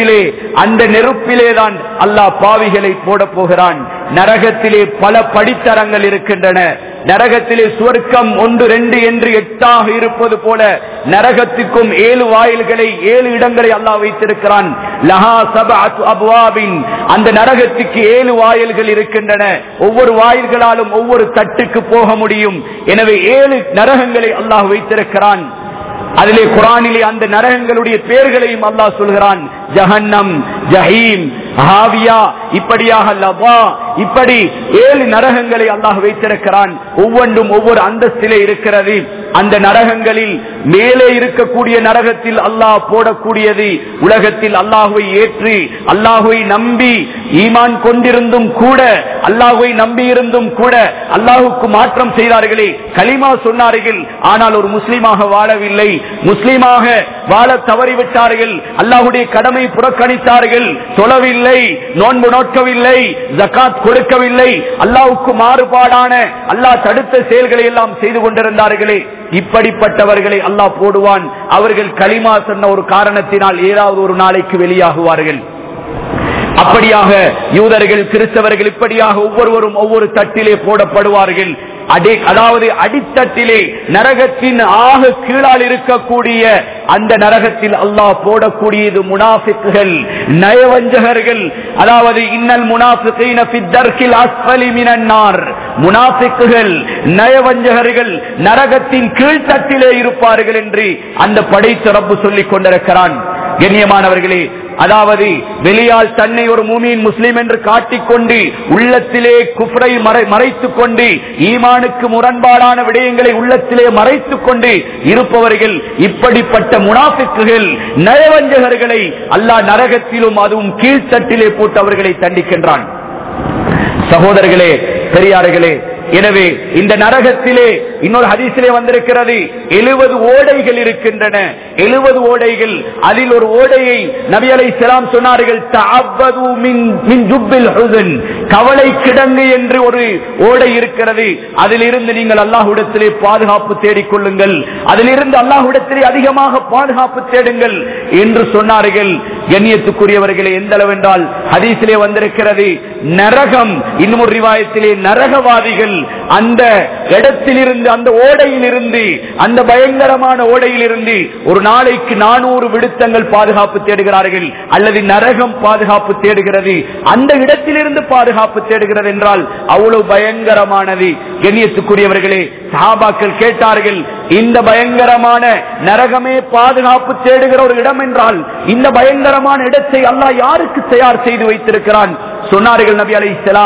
நெருப்பிலே தான் அல்லாஹ் பாவிகளை போட போகிறான். நரகத்திலே பல படித்தரங்கள் இருக்கின்றன. நரகத்திலே சுவர்க்கம் 1, 2 என்று 8 இருப்பது போல நரகத்துக்கும் 7 வாயில்களை 7 இடங்களை அல்லாஹ் வைத்திருக்கிறான். லஹா சபஅத்து அப்வாபின், அந்த நரகத்துக்கு 7 வாயில்கள் இருக்கின்றன. ஒவ்வொரு வாயில்களாலும் ஒவ்வொரு தட்டுக்கு போக முடியும். எனவே 7 நரகங்களை அல்லாஹ் வைத்திருக்கிறான். அதிலே குர்ஆனிலே அந்த நரகங்களுடைய பெயர்களையும் அல்லாஹ் சொல்கிறான். ஜஹன்னம், ஜஹீம், ஹாவியா, இப்படியாக லபா, இப்படி 7 நரகங்களை அல்லாஹ் வைத்திருக்கிறான். ஒவ்வொன்றும் ஒவ்வொரு அந்தஸ்திலே இருக்கிறது. அந்த நரகங்களில் மேலே இருக்கக்கூடிய நரகத்தில் அல்லாஹ் போடக்கூடியது, உலகத்தில் அல்லாஹ்வை ஏற்று அல்லாஹ்வை நம்பி ஈமான் கொண்டிருந்தும் கூட, அல்லாஹ்வை நம்பி இருந்தும் கூட அல்லாஹ்வுக்கு மாற்றம் செய்தார்களே, கலிமா சொன்னார்கள், ஆனால் ஒரு முஸ்லிமாக வாழவில்லை, முஸ்லிமாக வாழ தவறிவிட்டார்கள், அல்லாஹ்வுடைய கடமை புறக்கணித்தார்கள், தொழவில்லை, நோன்பு நோக்கவில்லை, ஜகாத் கொடுக்கவில்லை, அல்லாஹ்வுக்கு மாறுபாடான அல்லாஹ் தடுத்த செயல்களை எல்லாம் செய்து கொண்டிருந்தார்களே, இப்படிப்பட்டவர்களை அல்லாஹ் போடுவான். அவர்கள் கலிமா சொன்ன ஒரு காரணத்தினால் ஏதாவது ஒரு நாளைக்கு வெளியாகுவார்கள். அப்படியாக யூதர்கள், கிறிஸ்தவர்கள் இப்படியாக ஒவ்வொருவரும் ஒவ்வொரு தட்டிலே போடப்படுவார்கள். அதாவது அடித்தட்டிலே நரகத்தின் ஆக கீழால் இருக்கக்கூடிய அந்த நரகத்தில் அல்லாஹ் போடக்கூடியது முனாஃபிக்குகள், நயவஞ்சகர்கள். அதாவது இன்னல் முனாஃபிகீன ஃபி தர்கில் அஸ்ஃபலி மினன் நார், முனாஃபிக்குகள், நயவஞ்சகர்கள் நரகத்தின் கீழ்த்தட்டிலே இருப்பார்கள் என்று அந்த படைத்த ரப்பு சொல்லிக் கொண்டிருக்கிறான். கண்ணியமானவர்களே, அதாவது வெளியால் தன்னை ஒரு மூமின் முஸ்லிம் என்று காட்டிக்கொண்டு உள்ளத்திலே குஃப்ரை மறைத்துக் கொண்டு ஈமானுக்கு முரண்பாடான விடயங்களை உள்ளத்திலே மறைத்துக் கொண்டு இருப்பவர்கள், இப்படிப்பட்ட முனாஃபிக்குகள், நயவஞ்சகர்களை அல்லாஹ் நரகத்திலும் அதுவும் கீழ்த்தட்டிலே போட்டு அவர்களை தண்டிக்கின்றான். சகோதரர்களே, பெரியார்களே, எனவே இந்த நரகத்திலே இன்னொரு ஹதீஸிலே வந்திருக்கிறது 70 ஓடைகள் இருக்கின்றன. 70 ஓடைகள். அதில் ஒரு ஓடையை நபி அலைஹிஸ்ஸலாம் சொன்னார்கள், தஅவது மின் ஜுப்பில் ஹுஸ்ன், கவலை கிடங்கு என்று ஒரு ஓடை இருக்கிறது. அதிலிருந்து நீங்கள் அல்லாஹ்விடத்திலே பாதுகாப்பு தேடிக் கொள்ளுங்கள், அதிலிருந்து அல்லாஹ்விடத்திலே அதிகமாக பாதுகாப்பு தேடுங்கள் என்று சொன்னார்கள். கண்ணியத்துக்குரியவர்களே, எந்த அளவென்றால் ஹதீஸிலே வந்திருக்கிறது, நரகம், இன்னும் ஒரு ரிவாயத்திலே நரகவாதிகள் அந்த இடத்திலிருந்து, அந்த ஓடையிலிருந்து, அந்த பயங்கரமான ஓடையிலிருந்து ஒரு நாளைக்கு 400 விடுத்தங்கள் பாதுகாப்பு தேடுகிறார்கள், அல்லது நரகம் பாதுகாப்பு தேடுகிறது, அந்த இடத்திலிருந்து பாதுகாப்பு தேடுகிறது என்றால் அவ்வளவு பயங்கரமானது. கண்ணியத்துக்குரியவர்களே, சஹாபாக்கள் கேட்டார்கள், இந்த பயங்கரமான நரகமே பாதுகாப்பு தேடுகிற ஒரு இடம் என்றால் இந்த பயங்கரமான இடத்தை அல்லாஹ் யாருக்கு தயார் செய்து வைத்திருக்கிறான்? சொன்னார்கள் நபி அலைஹிஸ்ஸலாம்,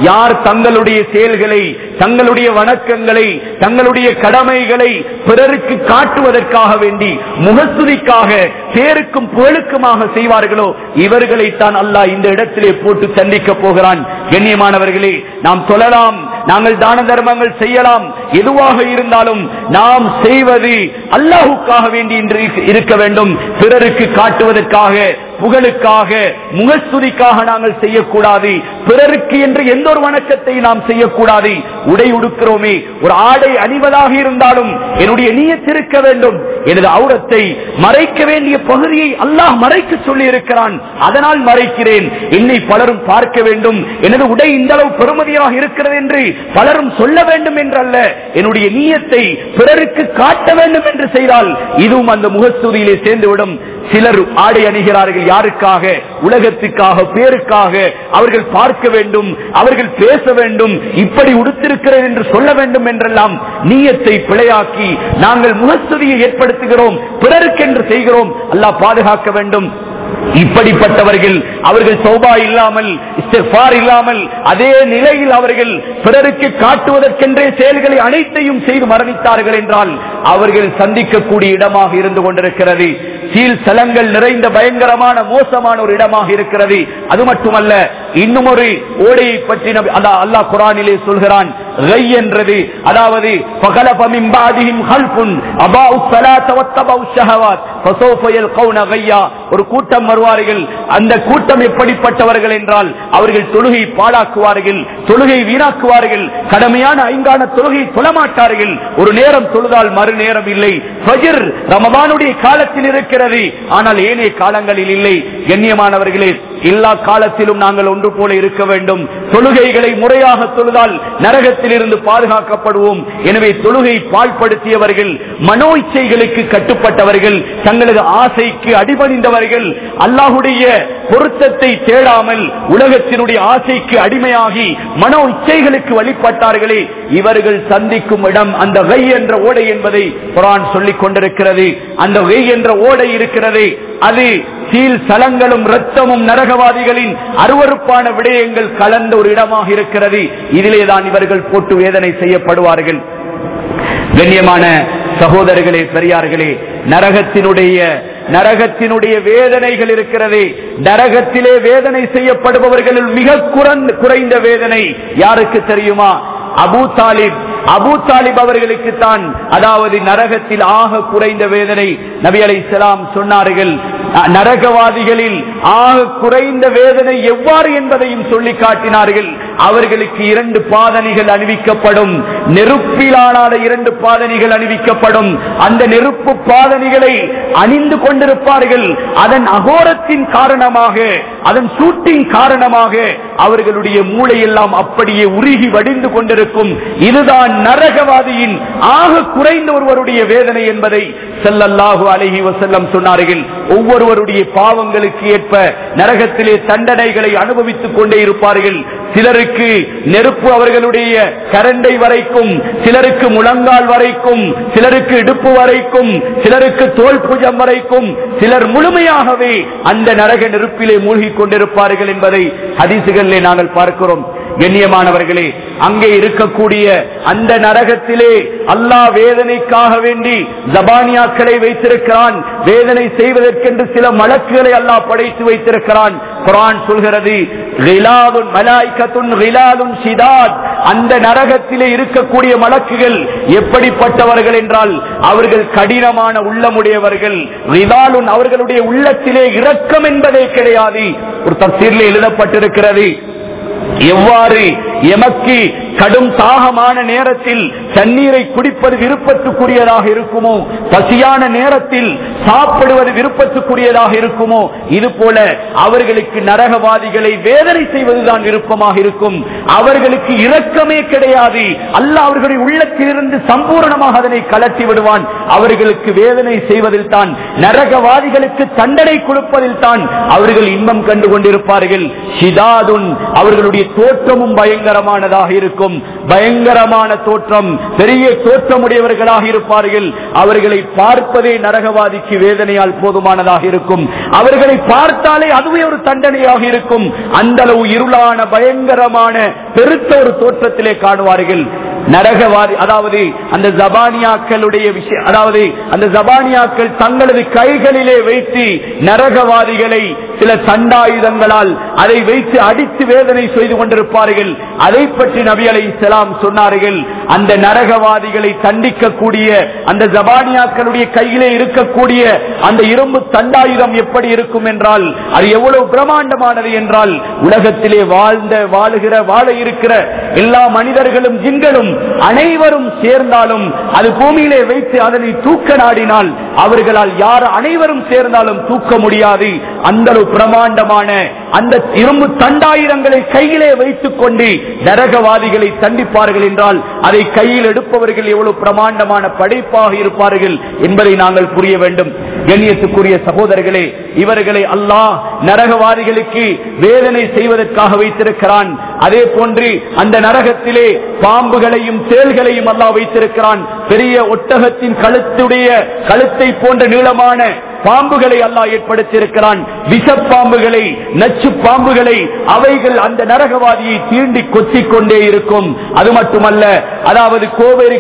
யார் தங்களுடைய செயல்களை, தங்களுடைய வணக்கங்களை, தங்களுடைய கடமைகளை பிறருக்கு காட்டுவதற்காக வேண்டி, முகஸ்துதிக்காக, பேருக்கும் புகழுக்குமாக செய்வார்களோ இவர்களைத்தான் அல்லாஹ் இந்த இடத்திலே போட்டு தண்டிக்க போகிறான். கண்ணியமானவர்களே, நாம் தொழலாம், நாங்கள் தான தர்மங்கள் செய்யலாம், எதுவாக இருந்தாலும் நாம் செய்வது அல்லாஹுக்காக வேண்டி இருக்க வேண்டும். பிறருக்கு காட்டுவதற்காக, புகழுக்காக, முகஸ்துதிக்காக நாங்கள் செய்யக்கூடாது. பிறருக்கு என்று எந்த ஒரு வணக்கத்தை நாம் செய்யக்கூடாது. உடை உடுக்கிறோமே, ஒரு ஆடை அணிவதாக இருந்தாலும் என்னுடைய நியத் இருக்க வேண்டும். எனது ஔரத்தை மறைக்க வேண்டிய பகுதியை அல்லாஹ் மறைக்க சொல்லி இருக்கிறான், அதனால் மறைக்கிறேன். என்னை பலரும் பார்க்க வேண்டும், எனது உடை இந்த அளவு பெருமதியாக இருக்கிறது என்று பலரும் சொல்ல வேண்டும் என்றல்ல, என்னுடைய நியத்தை பிறருக்கு காட்ட வேண்டும் என்று செய்தால் இதுவும் அந்த முகஸ்துதியிலே சேர்ந்துவிடும். சிலர் ஆடை அணிகிறார்கள், யாருக்காக? உலகத்துக்காக, பேருக்காக. அவர்கள் பார்க்க வேண்டும், அவர்கள் பேச வேண்டும், இப்படி உடுத்திருக்கிறேன் என்று சொல்ல வேண்டும் என்றெல்லாம் நியத்தை பிழையாக்கி நாங்கள் முகஸ்துதியை ஏற்படுத்துகிறோம், பிறருக்கென்று செய்கிறோம். அல்லாஹ் பாதுகாக்க வேண்டும். இப்படிப்பட்டவர்கள், அவர்கள் தௌபா இல்லாமல், இஸ்திக்ஃபார் இல்லாமல், அதே நிலையில் அவர்கள் பிறருக்கு காட்டுவதற்கென்றே செயல்களை அனைத்தையும் செய்து மரணித்தார்கள் என்றால் அவர்கள் சந்திக்கக்கூடிய இடமாக இருந்து கொண்டிருக்கிறது. சீல் சலங்கள் நிறைந்த பயங்கரமான மோசமான ஒரு இடமாக இருக்கிறது. அது மட்டுமல்ல, இன்னும் ஒரு ஓடையை பற்றி அல்லாஹ் குர்ஆனிலே சொல்கிறான். கை என்றது, அதாவது ஃபகலஃப மின் பாதிஹிம் ஹல்ஃபுன் அபாஉ ஸலாத வத்தபஉ ஷஹவாத் ஃபஸௌஃப யல்கௌன கய்யா. ஒரு கூட்டம் வருவார்கள். அந்த கூட்டம் எப்படிப்பட்டவர்கள் என்றால் அவர்கள் தொழுகை பாழாக்குவார்கள், தொழுகை வீணாக்குவார்கள், கடமையான ஐங்கான தொழுகை தொழமாட்டார்கள். ஒரு நேரம் தொழுதால் மறு நேரம் இல்லை. ஃபஜ்ர் ரமதானுடைய காலத்தில் இருக்கிறது, ஆனால் ஏனைய காலங்களில் இல்லை. கண்ணியமானவர்களே, எல்லா காலத்திலும் நாங்கள் ஒன்று போல இருக்க வேண்டும். தொழுகைகளை முறையாக தொழுதால் நரகத்தில் இருந்து பாதுகாக்கப்படுவோம். எனவே தொழுகை பாழ்படுத்தியவர்கள், மனோ இச்சைகளுக்கு கட்டுப்பட்டவர்கள், தங்களது ஆசைக்கு அடிபணிந்தவர்கள், அல்லாஹுடைய பொருத்தத்தை தேடாமல் உலகத்தினுடைய ஆசைக்கு அடிமையாகி மனோ இச்சைகளுக்கு வழிபட்டார்களே, இவர்கள் சந்திக்கும் இடம் அந்த கை என்ற ஓடை என்பதை குர்ஆன் சொல்லிக் கொண்டிருக்கிறது. அந்த கை என்ற ஓடை இருக்கிறது, அது சீல் சலங்களும் இரத்தமும் நரகவாதிகளின் அருவருப்பான விடயங்கள் கலந்த ஒரு இடமாக இருக்கிறது. இதிலேதான் இவர்கள் போட்டு வேதனை செய்யப்படுவார்கள். கண்ணியமான சகோதரர்களே, பெரியார்களே, நரகத்தினுடைய வேதனைகள் இருக்கிறது. நரகத்திலே வேதனை செய்யப்படுபவர்களில் மிக குறைந்த வேதனை யாருக்கு தெரியுமா? அபூ தாலிப் அவர்களுக்கு தான், அதாவது நரகத்தில் ஆக குறைந்த வேதனை. நபி அலைஹிஸ்ஸலாம் சொன்னார்கள், நரகவாதிகளில் ஆக குறைந்த வேதனை எவ்வாறு என்பதையும் சொல்லி காட்டினார்கள். அவர்களுக்கு 2 பாதணிகள் அணிவிக்கப்படும், நெருப்பிலான 2 பாதணிகள் அணிவிக்கப்படும். அந்த நெருப்பு பாதணிகளை அணிந்து கொண்டிருப்பார்கள். அதன் அகோரத்தின் காரணமாக, அதன் சூட்டின் காரணமாக அவர்களுடைய மூளையெல்லாம் அப்படியே உருகி வடிந்து கொண்டிருக்கும். இதுதான் நரகவாதியின் ஆக குறைந்த ஒருவருடைய வேதனை என்பதை ஸல்லல்லாஹு அலைஹி வஸல்லம் சொன்னார்கள். ஒவ்வொருவருடைய பாவங்களுக்கு ஏற்ப நரகத்திலே தண்டனைகளை அனுபவித்துக் கொண்டே இருப்பார்கள். சிலருக்கு நெருப்பு அவர்களுடைய கரண்டை வரைக்கும், சிலருக்கு முழங்கால் வரைக்கும், சிலருக்கு இடுப்பு வரைக்கும், சிலருக்கு தோல் புஜம் வரைக்கும், சிலர் முழுமையாகவே அந்த நரக நெருப்பிலே மூழ்கிக் கொண்டிருப்பார்கள் என்பதை ஹதீசுகளிலே நாங்கள் பார்க்கிறோம். கண்ணியமானவர்களே, அங்கே இருக்கக்கூடிய அந்த நரகத்திலே அல்லாஹ் வேதனைக்காக வேண்டி ஜபானியாக்களை வைத்திருக்கிறான். வேதனை செய்வதற்கென்று சில மலக்குகளை அல்லாஹ் படைத்து வைத்திருக்கிறான். குர்ஆன் சொல்கிறது, கிலாதுன் மலாயிகத்துன் கிலாதுன் ஷிதாத். அந்த நரகத்திலே இருக்கக்கூடிய மலக்குகள் எப்படிப்பட்டவர்கள் என்றால் அவர்கள் கடினமான உள்ளமுடையவர்கள். கிலாலுன், அவர்களுடைய உள்ளத்திலே இரக்கம் என்பதே கிடையாது. ஒரு தஃசீரிலே எழுதப்பட்டிருக்கிறது, எவ்வாறு எமக்கு கடும் தாகமான நேரத்தில் தண்ணீரை குடிப்பது விருப்பத்துக்குரியதாக இருக்குமோ, பசியான நேரத்தில் சாப்பிடுவது விருப்பத்துக்குரியதாக இருக்குமோ, இது போல அவர்களுக்கு நரகவாதிகளை வேதனை செய்வதுதான் விருப்பமாக இருக்கும். அவர்களுக்கு இரக்கமே கிடையாது. அல்லாஹ் அவர்களுடைய உள்ளத்திலிருந்து சம்பூர்ணமாக அதனை கலட்டி விடுவான். அவர்களுக்கு வேதனை செய்வதில் தான், நரகவாதிகளுக்கு தண்டனை கொடுப்பதில் தான் அவர்கள் இன்பம் கண்டு கொண்டிருப்பார்கள். ஷிதாதுன், அவர்களுடைய அவர்களுடைய தோற்றமும் பயங்கரமானதாக இருக்கும். பயங்கரமான தோற்றம், பெரிய தோற்றமுடையவர்களாக இருப்பார்கள். அவர்களை பார்ப்பதே நரகவாதிக்கு வேதனையால் போதுமானதாக இருக்கும். அவர்களை பார்த்தாலே அதுவே ஒரு தண்டனையாக இருக்கும். அந்த அளவு இருளான பயங்கரமான பெருத்த ஒரு தோற்றத்திலே காணுவார்கள் நரகவாதி. அதாவது அந்த ஜபானியாக்களுடைய விஷயம், அதாவது அந்த ஜபானியாக்கள் தங்களது கைகளிலே வைத்து நரகவாதிகளை சில தண்டாயுதங்களால் அதை வைத்து அடித்து வேதனை செய்து கொண்டிருப்பார்கள். அதை பற்றி நபி அலைஹிஸ்ஸலாம் சொன்னார்கள், அந்த நரகவாதிகளை தண்டிக்கக்கூடிய அந்த ஜபானியாக்களுடைய கையிலே இருக்கக்கூடிய அந்த இரும்பு தண்டாயுதம் எப்படி இருக்கும் என்றால், அது எவ்வளவு பிரமாண்டமானது என்றால், உலகத்திலே வாழ இருக்கிற எல்லா மனிதர்களும் ஜின்களும் அனைவரும் சேர்ந்தாலும் அது பூமியிலே வைத்து அதனை தூக்க நாடினால் அவர்களால் யார் அனைவரும் சேர்ந்தாலும் தூக்க முடியாது. அந்த பிரமாண்டமான அந்த இரும்பு தண்டாயுதங்களை கையிலே வைத்துக் கொண்டு நரகவாதிகளை தண்டிப்பார்கள் என்றால் அதை கையில் எடுப்பவர்கள் எவ்வளவு பிரமாண்டமான படைப்பாக இருப்பார்கள் என்பதை நாங்கள் புரிய வேண்டும். கண்ணியத்துக்குரிய சகோதரர்களே, இவர்களை அல்லாஹ் நரகவாதிகளுக்கு வேதனை செய்வதற்காக வைத்திருக்கிறான். அதே போன்று அந்த நரகத்திலே பாம்புகளையும் தேள்களையும் அல்லாஹ் வைத்திருக்கிறான். பெரிய ஒட்டகத்தின் கழுத்தை போன்ற நீளமான பாம்புகளை அல்லாஹ் ஏற்படுத்தியிருக்கிறான். விஷப்பாம்புகளை, நச்சு பாம்புகளை, அவைகள் அந்த நரகவாதியை தீண்டி கொத்திக் கொண்டே இருக்கும். அது மட்டுமல்ல, அதாவது கோவேறு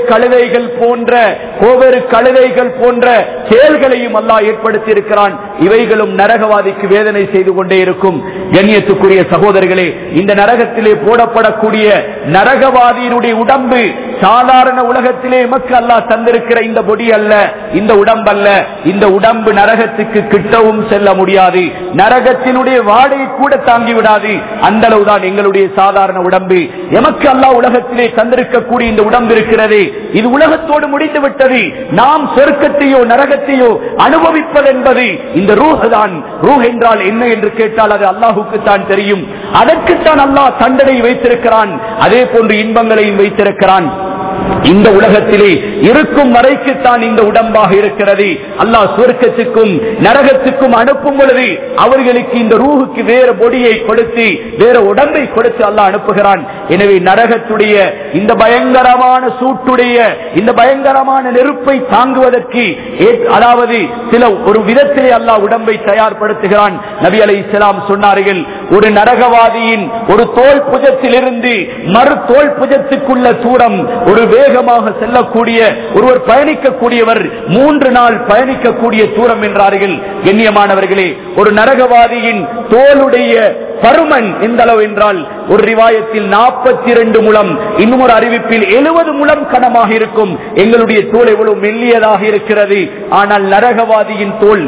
கழுதைகள் போன்ற செயல்களையும் அல்லாஹ் ஏற்படுத்தியிருக்கிறான். இவைகளும் நரகவாதிக்கு வேதனை செய்து கொண்டே இருக்கும். கண்ணியத்துக்குரிய சகோதரர்களே, இந்த நரகத்திலே போடப்படக்கூடிய நரகவாதியினுடைய உடம்பு சாதாரண உலகத்திலே எமக்கு அல்லாஹ் தந்திருக்கிற இந்த பொடி அல்ல, இந்த உடம்பல்ல. இந்த உடம்பு நரகத்துக்கு கிட்டவும் செல்ல முடியாது. நரகத்தினுடைய வாடை கூட தாங்கி விடாது. அந்த அளவுதான் எங்களுடைய சாதாரண உடம்பு. எமக்கு அல்லாஹ் உலகத்திலே தந்திருக்கக்கூடிய இந்த உடம்பு இருக்கிறது, இது உலகத்தோடு முடிந்து விட்டது. நாம் சொர்க்கத்தையோ நரகத்தையோ அனுபவிப்பது என்பது இந்த ரூஹ் தான். ரூஹ் என்றால் என்ன என்று கேட்டால் அது அல்லாஹுக்கு தான் தெரியும். அதற்குத்தான் அல்லாஹ் தண்டனை வைத்திருக்கிறான். அதே போன்று இன்பங்களையும் வைத்திருக்கிறான். இந்த உலகத்திலே இருக்கும் வரைக்குத்தான் இந்த உடம்பாக இருக்கிறது. அல்லாஹ் சொர்க்கத்துக்கும் நரகத்துக்கும் அனுப்பும் பொழுது அவர்களுக்கு இந்த ரூஹுக்கு வேறு பொடியை கொடுத்து வேறு உடம்பை கொடுத்து அல்லாஹ் அனுப்புகிறான். எனவே நரகத்துடைய இந்த பயங்கரமான சூட்டுடைய இந்த பயங்கரமான நெருப்பை தாங்குவதற்கு அதாவது சில ஒரு விதத்திலே அல்லாஹ் உடம்பை தயார்படுத்துகிறான். நபி அலைஹிஸ்ஸலாம் சொன்னார்கள், ஒரு நரகவாதியின் ஒரு தோல் புஜத்திலிருந்து மறு தோல் புஜத்துக்குள்ள தூரம் ஒரு வேகமாக செல்லக்கூடிய ஒருவர் பயணிக்கக்கூடியவர் 3 நாள் பயணிக்கக்கூடிய தூரம் என்றார்கள். கண்ணியமானவர்களே, ஒரு நரகவாதியின் தோளுடைய பருமன் எந்த அளவு என்றால் ஒரு ரிவாயத்தில் 42 முழம், இன்னும் ஒரு அறிவிப்பில் 70 முழம் கனமாக இருக்கும். எங்களுடைய தோல் எவ்வளவு மெல்லியதாக இருக்கிறது. ஆனால் நரகவாதியின் தோல்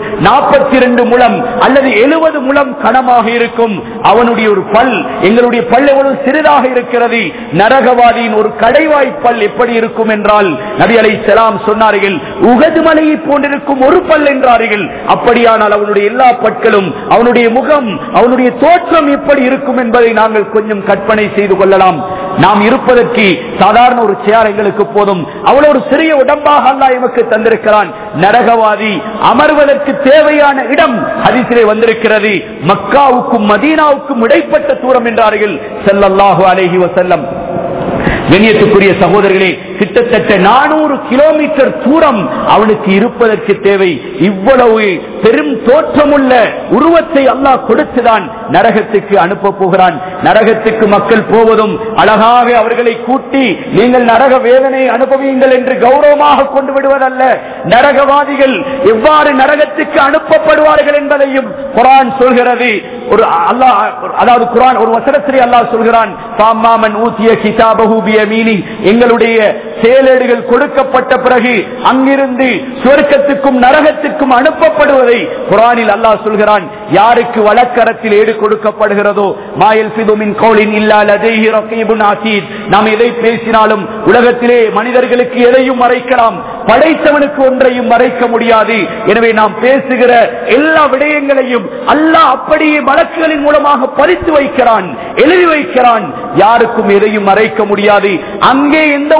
42 முழம் அல்லது 70 முழம் கனமாக இருக்கும். அவனுடைய ஒரு பல், எங்களுடைய பல் எவ்வளவு சிறிதாக இருக்கிறது. நரகவாதியின் ஒரு கடைவாய் பல் எப்படி இருக்கும் என்றால் நபி அலைஹிஸ்ஸலாம் சொன்னார்கள், உஹது மலையை போன்றிருக்கும் ஒரு பல் என்றார்கள். அப்படியானால் அவனுடைய எல்லா பற்களும், அவனுடைய முகம், அவனுடைய தோற்றம் எப்படி இருக்கும் என்பதை நாங்கள் கொஞ்சம் கற்பனை செய்து கொள்ளலாம். நாம் இருப்பதற்கு சாதாரண ஒரு சேர் எங்களுக்கு போதும். அவ்வளவு ஒரு சிறிய உடம்பாக அல்லாஹ் எமக்கு தந்திருக்கிறான். நரகவாதி அமர்வதற்கு தேவையான இடம் ஹதீஸிலே வந்திருக்கிறது, மக்காவுக்கும் மதீனாவுக்கும் இடைப்பட்ட தூரம் என்றார்கள் ஸல்லல்லாஹு அலைஹி வஸல்லம். கண்ணியத்துக்குரிய சகோதரர்களே, கிட்டத்தட்ட 400 கிலோமீட்டர் தூரம் அவனுக்கு இருப்பதற்கு தேவை. இவ்வளவு பெரும் தோற்றமுள்ள உருவத்தை அல்லாஹ் கொடுத்துதான் நரகத்துக்கு அனுப்ப போகிறான். நரகத்துக்கு மக்கள் போவதும் அழகாக அவர்களை கூட்டி நீங்கள் நரக வேதனை அனுபவியுங்கள் என்று கௌரவமாக கொண்டு விடுவதல்ல. நரகவாதிகள் எவ்வாறு நரகத்துக்கு அனுப்பப்படுவார்கள் என்பதையும் குர்ஆன் சொல்கிறது. ஒரு அல்லாஹ், அதாவது குர்ஆன் ஒரு வசனத்திலே அல்லாஹ் சொல்கிறான், ஃபம்மாமன் ஊதிய கிதாபஹு பியமீனி, எங்களுடைய செயலேடுகள் கொடுக்கப்பட்ட பிறகு அங்கிருந்து சொர்க்கத்துக்கும் நரகத்துக்கும் அனுப்பப்படுவதை குர்ஆனில் அல்லாஹ் சொல்கிறான். யாருக்கு வலக்கரத்தில் ஏடு கொடுக்கப்படுகிறதோ, மா யல்ஃபிது மின் கௌலின் இல்லா லதைஹி ரகீபுன் அதீத், நாம் எதை பேசினாலும் உலகத்திலே மனிதர்களுக்கு எதையும் மறைக்கலாம், படைத்தவனுக்கு ஒன்றையும் மறைக்க முடியாது. எனவே நாம் பேசுகிற எல்லா விடயங்களையும் அல்லாஹ் அப்படியே மலக்குகளின் மூலமாக பதித்து வைக்கிறான், எழுதி வைக்கிறான். யாருக்கும் எதையும் மறைக்க முடியாது. அங்கே எந்த ஒன்றும்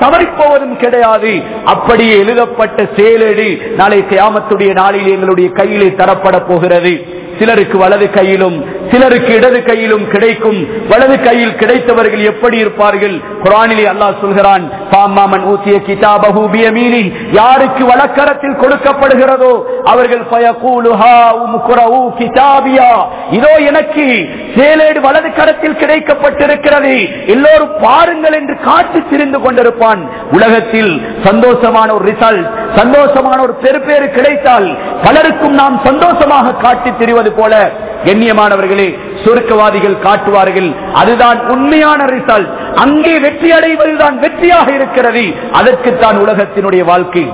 தவறிப்போவதும் கிடையாது. அப்படியே எழுதப்பட்ட செயலேடு நாளை கியாமத்துடைய நாளில் எங்களுடைய கையிலே தரப்பட போகிறது. சிலருக்கு வலது கையிலும் சிலருக்கு இடது கையிலும் கிடைக்கும். வலது கையில் கிடைத்தவர்கள் எப்படி இருப்பார்கள்? குர்ஆனிலே அல்லாஹ் சொல்கிறான், ஃபஅம்மாமன் ஊதிய கிதாபஹு பியமீனி, யாருக்கு வலக்கரத்தில் கொடுக்கப்படுகிறதோ அவர்கள் ஃபயகூலு ஹாஉம் குரஊ கிதாபியா, இதோ எனக்கு சேலேடு வலது கரத்தில் கிடைக்கப்பட்டிருக்கிறது, எல்லோரும் பாருங்கள் என்று காத்து திரிந்து கொண்டிருப்பான். உலகத்தில் சந்தோஷமான ஒரு ரிசல்ட், சந்தோஷமான ஒரு பெருப்பேறு கிடைத்தால் பலருக்கும் நாம் சந்தோஷமாக காட்டி திரிவது போல கண்ணியமானவர்களே சொர்க்கவாதிகள் காட்டுவார்கள். அதுதான் உண்மையான ரிசல்ட். அங்கே வெற்றி அடைவதுதான் வெற்றியாக இருக்கிறது. அதற்குத்தான் உலகத்தினுடைய வாழ்க்கை.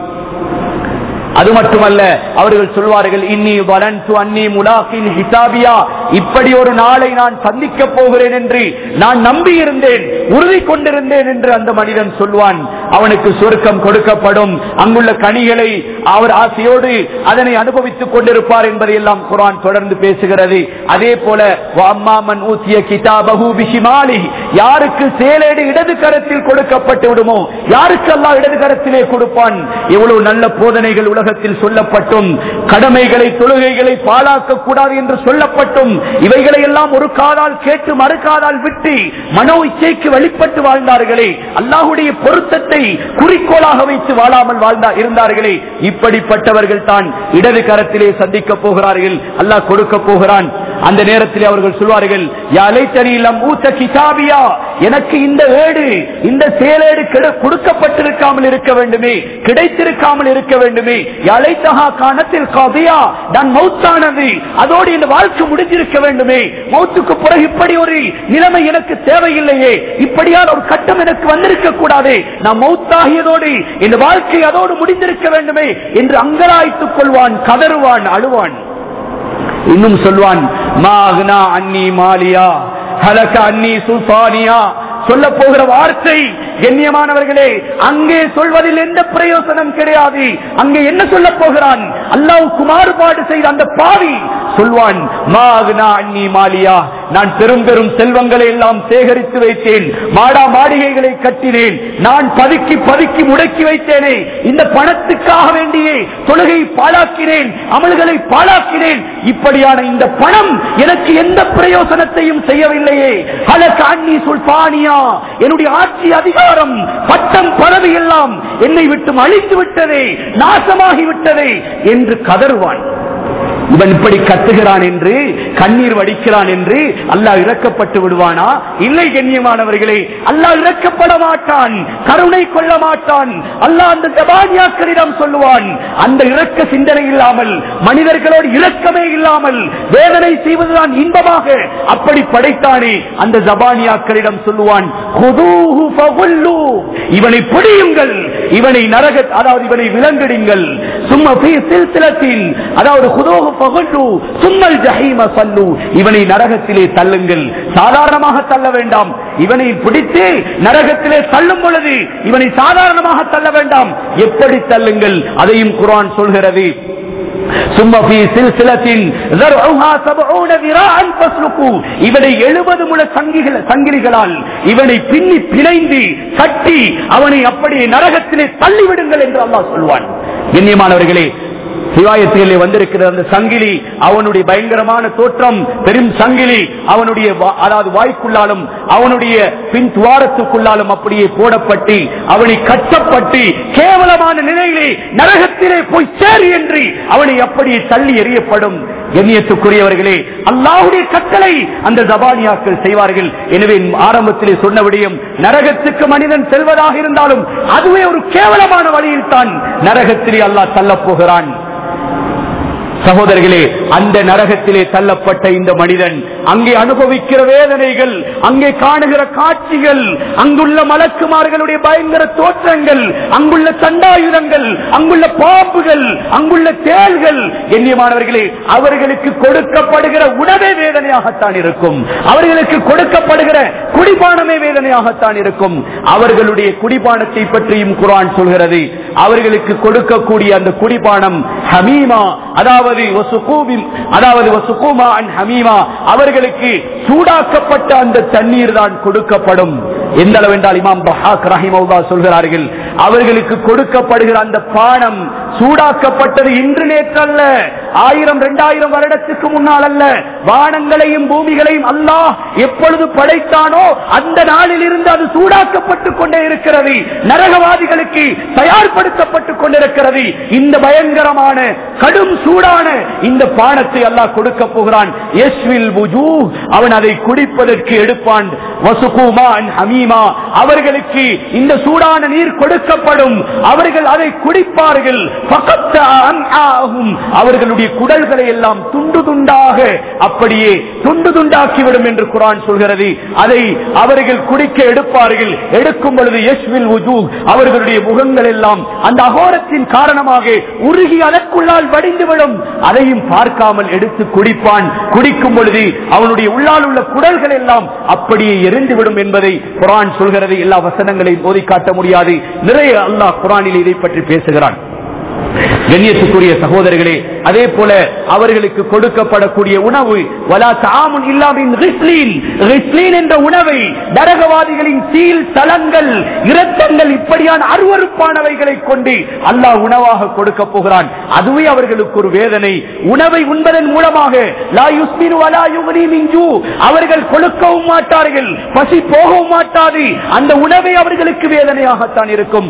அது மட்டுமல்ல, அவர்கள் சொல்வார்கள், இன்னி வலன்து அன்னி முலாகின் ஹிசாபியா, இப்படி ஒரு நாளை நான் சந்திக்க போகிறேன் என்று நான் நம்பி இருந்தேன், உறுதி கொண்டிருந்தேன் என்று அந்த மனிதன் சொல்வான். அவனுக்கு சொர்க்கம் கொடுக்கப்படும். அங்குள்ள கனிகளை அவர் ஆசையோடு அதனை அனுபவித்துக் கொண்டிருப்பார் என்பதை எல்லாம் குர்ஆன் தொடர்ந்து பேசுகிறது. அதே போல வஅம்மாமன் ஊதிய கிதாபஹு பிஷிமாலி, யாருக்கு சேலேடு இடது கரத்தில் கொடுக்கப்பட்டு விடுமோ, யாருக்கு அல்லாஹ் இடது கரத்திலே கொடுப்பான். எவ்வளவு நல்ல போதனைகள் உலகத்தில் சொல்லப்பட்டும், கடமைகளை தொழுகைகளை பாழாக்க கூடாது என்று சொல்லப்பட்டும், இவைகளை எல்லாம் ஒரு காதால் கேட்டு மறு காதால் விட்டு மனோ இச்சைக்கு வழிபட்டு வாழ்ந்தார்களே, அல்லாஹ்வுடைய பொருத்தத்தை குறிக்கோளாக வைத்து வாழாமல் இருந்தார்களே, இப்படிப்பட்டவர்கள் தான் இடது கரத்திலே சந்திக்க போகிறார்கள். அல்லாஹ் கொடுக்க போகிறான். அந்த நேரத்தில் அவர்கள் சொல்வார்கள், யா லைத்தனி லம் ஊத கிதாபியா, எனக்கு இந்த ஏடு இந்த சேலேடு கொடுக்கப்பட்டிருக்காமல் இருக்க வேண்டுமே, கிடைத்திருக்காமல் இருக்க வேண்டுமே. யா லைத்தஹா கானத்தில் காதியா, நான் மௌத்தானது, அதோடு இந்த வாழ்க்கை முடிஞ்சிருக்க வேண்டுமே. மௌத்துக்கு பிறகு இப்படி ஒரு நிலைமை எனக்கு தேவையில்லையே, இப்படியான ஒரு கட்டம் எனக்கு வந்திருக்க கூடாது. நான் மௌத்தாகியதோடு இந்த வாழ்க்கை அதோடு முடிந்திருக்க வேண்டுமே என்று அங்கலாய்த்துக் கொள்வான், கதறுவான், அழுவான். இன்னும் சொல்வான், மாக்னா அன்னி மாலியா ஹலக அன்னி சுல்தானியா. சொல்ல போகிற வார்த்தை கண்ணியமானவர்களே, அங்கே சொல்வதில் எந்த பிரயோசனம் கிடையாது. அங்கே என்ன சொல்ல போகிறான்? அல்லாஹ்வுக்கு மாறுபாடு செய்த அந்த பாவி சொல்வான், மாக்னா அன்னி மாலியா, நான் பெரும் பெரும் செல்வங்களை எல்லாம் சேகரித்து வைத்தேன், மாடா மாளிகைகளை கட்டினேன், நான் பதுக்கி பதுக்கி முடக்கி வைத்தேனே, இந்த பணத்துக்காக வேண்டியே தொழுகை பாழாக்கினேன், அமல்களை பாழாக்கினேன். இப்படியான இந்த பணம் எனக்கு எந்த பிரயோசனத்தையும் செய்யவில்லையே. ஹலக அன்னி சுல்தானியா, என்னுடைய ஆட்சி அதிகாரம் பட்டம் பதவி எல்லாம் என்னை விட்டு அழித்து விட்டதே, நாசமாகி விட்டதே என்று கதறுவான். இவன் இப்படி கத்துகிறான் என்று, கண்ணீர் வடிக்கிறான் என்று அல்லாஹ் இரக்கப்பட்டு விடுவானா? இல்லை கண்ணியமானவர்களே, அல்லாஹ் இரக்கப்பட மாட்டான், கருணை கொள்ள மாட்டான். அல்லாஹ் அந்த ஜபானியாக்களிடம் சொல்லுவான், அந்த இரக்க சிந்தனை இல்லாமல், மனிதர்களோடு இரக்கமே இல்லாமல் வேதனை செய்வதுதான் இன்பமாக அப்படி படைத்தானே அந்த ஜபானியாக்களிடம் சொல்லுவான், குதூஹு ஃபகுல்லு, இவனை பிடியுங்கள், இவனை நரக, அதாவது இவனை விலங்கிடுங்கள். சும்மா ஃபீ சில்சிலத்தின், அதாவது குதூஹு ஃபகுல்லு சும்மல் ஜஹீம ஸல்லு, இவனை நரகத்திலே தள்ளுங்கள். சாதாரணமாக தள்ள வேண்டாம். இவனை பிடித்து நரகத்திலே தள்ளும் பொழுது இவனை சாதாரணமாக தள்ள வேண்டாம். எப்படி தள்ளுங்கள் அதையும் குர்ஆன் சொல்கிறது. இவனை 70 முழ சங்கிலிகளால் இவனை பின்னி பிணைந்து கட்டி அவனை அப்படியே நரகத்திலே தள்ளிவிடுங்கள் என்று அல்லாஹ் சொல்வான். கண்ணியமானவர்களே, ரிவாயத்திலே வந்திருக்கிற அந்த சங்கிலி, அவனுடைய பயங்கரமான தோற்றம், பெரும் சங்கிலி அவனுடைய அதாவது வாய்க்குள்ளாலும் அவனுடைய பின் துவாரத்துக்குள்ளாலும் அப்படியே போடப்பட்டு அவனை கட்டப்பட்டு கேவலமான நிலையிலே நரகத்திலே போய் சேரு என்று அவனை அப்படியே தள்ளி எறியப்படும். கண்ணியத்துக்குரியவர்களே, அல்லாஹ்வுடைய கட்டளை அந்த ஜபானியாக்கள் செய்வார்கள். எனவே ஆரம்பத்திலே சொன்ன விடயம், நரகத்துக்கு மனிதன் செல்வதாக இருந்தாலும் அதுவே ஒரு கேவலமான வழியில் தான் நரகத்திலே அல்லாஹ் தள்ளப் போகிறான். சகோதரர்களே, அந்த நரகத்திலே தள்ளப்பட்ட இந்த மனிதன் அங்கே அனுபவிக்கிற வேதனைகள், அங்கே காணுகிற காட்சிகள், அங்குள்ள மலக்குமார்களுடைய பயங்கர தோற்றங்கள், அங்குள்ள தண்டாயுதங்கள், அங்குள்ள பாம்புகள், அங்குள்ள தேள்கள், கண்ணியமானவர்களே, அவர்களுக்கு கொடுக்கப்படுகிற உணவே வேதனையாகத்தான் இருக்கும். அவர்களுக்கு கொடுக்கப்படுகிற குடிபானமே வேதனையாகத்தான் இருக்கும். அவர்களுடைய குடிபானத்தை பற்றியும் குர்ஆன் சொல்கிறது. அவர்களுக்கு கொடுக்கக்கூடிய அந்த குடிபானம் ஹமீமா, அதாவது அவர்களுக்கு சூடாக்கப்பட்ட அந்த தண்ணீர் தான் கொடுக்கப்படும். எந்த அளவு என்றால் இமாம் பஹாக் ரஹிமஹுல்லாஹ் சொல்கிறார்கள், அவர்களுக்கு கொடுக்கப்படுகிற அந்த பானம் சூடாக்கப்பட்டது இன்று நேற்றல்ல, 1000-2000 வருடத்துக்கு முன்னால் அல்ல. வானங்களையும் பூமிகளையும் அல்லாஹ் எப்பொழுது படைத்தானோ அந்த நாளில் இருந்து அது சூடாக்கப்பட்டுக் கொண்டே இருக்கிறது, நரகவாதிகளுக்கு தயார்படுத்தப்பட்டுக் கொண்டிருக்கிறது. இந்த பயங்கரமான கடும் சூடான இந்த பானத்தை அல்லாஹ் கொடுக்க போகிறான். அவன் அதை குடிப்பதற்கு எடுப்பான். அவர்களுக்கு இந்த சூடான நீர் கொடுக்கப்படும், அவர்கள் அதை குடிப்பார்கள். அவர்களுடைய குடல்களை எல்லாம் துண்டு துண்டாக அப்படியே துண்டு துண்டாக்கிவிடும் என்று குர்ஆன் சொல்கிறது. அதை அவர்கள் குடிக்க எடுப்பார்கள். எடுக்கும் பொழுது யஸ்வில் வுஜூஹ், அவர்களுடைய முகங்கள் எல்லாம் அந்த அகோரத்தின் காரணமாக உருகி அதற்குள்ளால் வடிந்துவிடும். அதையும் பார்க்காமல் எடுத்து குடிப்பான். குடிக்கும் பொழுது அவனுடைய உள்ளால் உள்ள குடல்கள் எல்லாம் அப்படியே எரிந்துவிடும் என்பதை குர்ஆன் சொல்கிறது. எல்லா வசனங்களையும் ஓதி காட்ட முடியாது. நிறைய அல்லாஹ் குர்ஆனில் இதை பற்றி பேசுகிறான். கண்ணியத்துக்குரிய சகோதரர்களே, அதே போல அவர்களுக்கு கொடுக்கப்படக்கூடிய உணவு வலா தஆமுன் இல்லா மின் கிஸ்லீன், கிஸ்லீன் என்ற உணவை நரகவாதிகளின் சீல் தலங்கள் இரத்தங்கள் இப்படியான அருவருப்பானவைகளை கொண்டு அல்லாஹ் உணவாக கொடுக்க போகிறான். அதுவே அவர்களுக்கு ஒரு வேதனை. உணவை உண்பதன் மூலமாக லா யுஸ்மினு வலா யுக்னி மின் ஜூ, அவர்கள் கொழுக்கவும் மாட்டார்கள், பசி போகவும் மாட்டாது. அந்த உணவை அவர்களுக்கு வேதனையாகத்தான் இருக்கும்.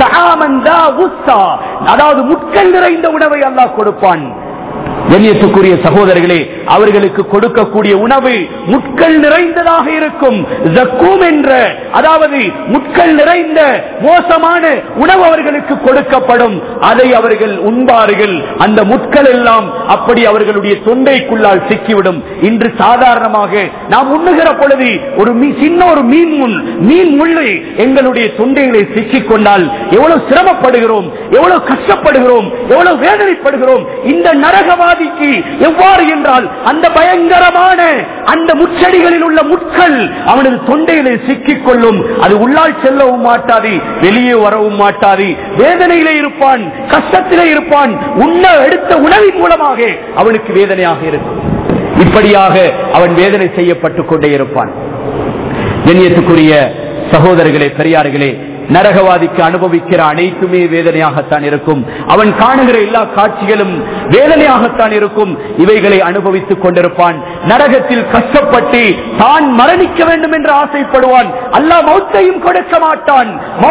அதாவது முட்கள் நிறைந்த உணவை அல்லாஹ் கொடுப்பான். கண்ணியத்துக்குரிய சகோதரர்களே, அவர்களுக்கு கொடுக்கக்கூடிய உணவு முட்கள் நிறைந்ததாக இருக்கும். ஜக்கூம் என்ற அதாவது முட்கள் நிறைந்த மோசமான உணவு அவர்களுக்கு கொடுக்கப்படும். அதை அவர்கள் உண்பார்கள். அந்த முட்கள் எல்லாம் அப்படி அவர்களுடைய தொண்டைக்குள்ளால் சிக்கிவிடும். இன்று சாதாரணமாக நாம் உண்ணுகிற பொழுது ஒரு சின்ன ஒரு மீன் முள்ளு எங்களுடைய தொண்டைகளை சிக்கிக் கொண்டால் எவ்வளவு சிரமப்படுகிறோம், எவ்வளவு கஷ்டப்படுகிறோம், எவ்வளவு வேதனைப்படுகிறோம். இந்த நரகவாதிக்கு எவ்வாறு என்றால் அந்த பயங்கரமான அந்த முச்செடிகளில் உள்ள முட்கள் அவனது தொண்டையிலே சிக்கிக் கொள்ளும். அது உள்ளால் செல்லவும் மாட்டாது, வெளியே வரவும் மாட்டாது. வேதனையிலே இருப்பான், கஷ்டத்திலே இருப்பான். உண்ண எடுத்த உணவின் மூலமாக அவனுக்கு வேதனையாக இருக்கும். இப்படியாக அவன் வேதனை செய்யப்பட்டுக் கொண்டே இருப்பான். கண்ணியத்துக்குரிய சகோதரர்களே, பெரியார்களே, நரகவாதிக்கு அனுபவிக்கிற அனைத்துமே வேதனையாகத்தான் இருக்கும். அவன் காணுகிற எல்லா காட்சிகளும் வேதனையாகத்தான் இருக்கும். இவைகளை அனுபவித்துக் கொண்டிருப்பான். நரகத்தில் கஷ்டப்பட்டு தான் மரணிக்க வேண்டும் என்று ஆசைப்படுவான். அல்லாஹ் மௌத்தையும் கொடுக்க மாட்டான்.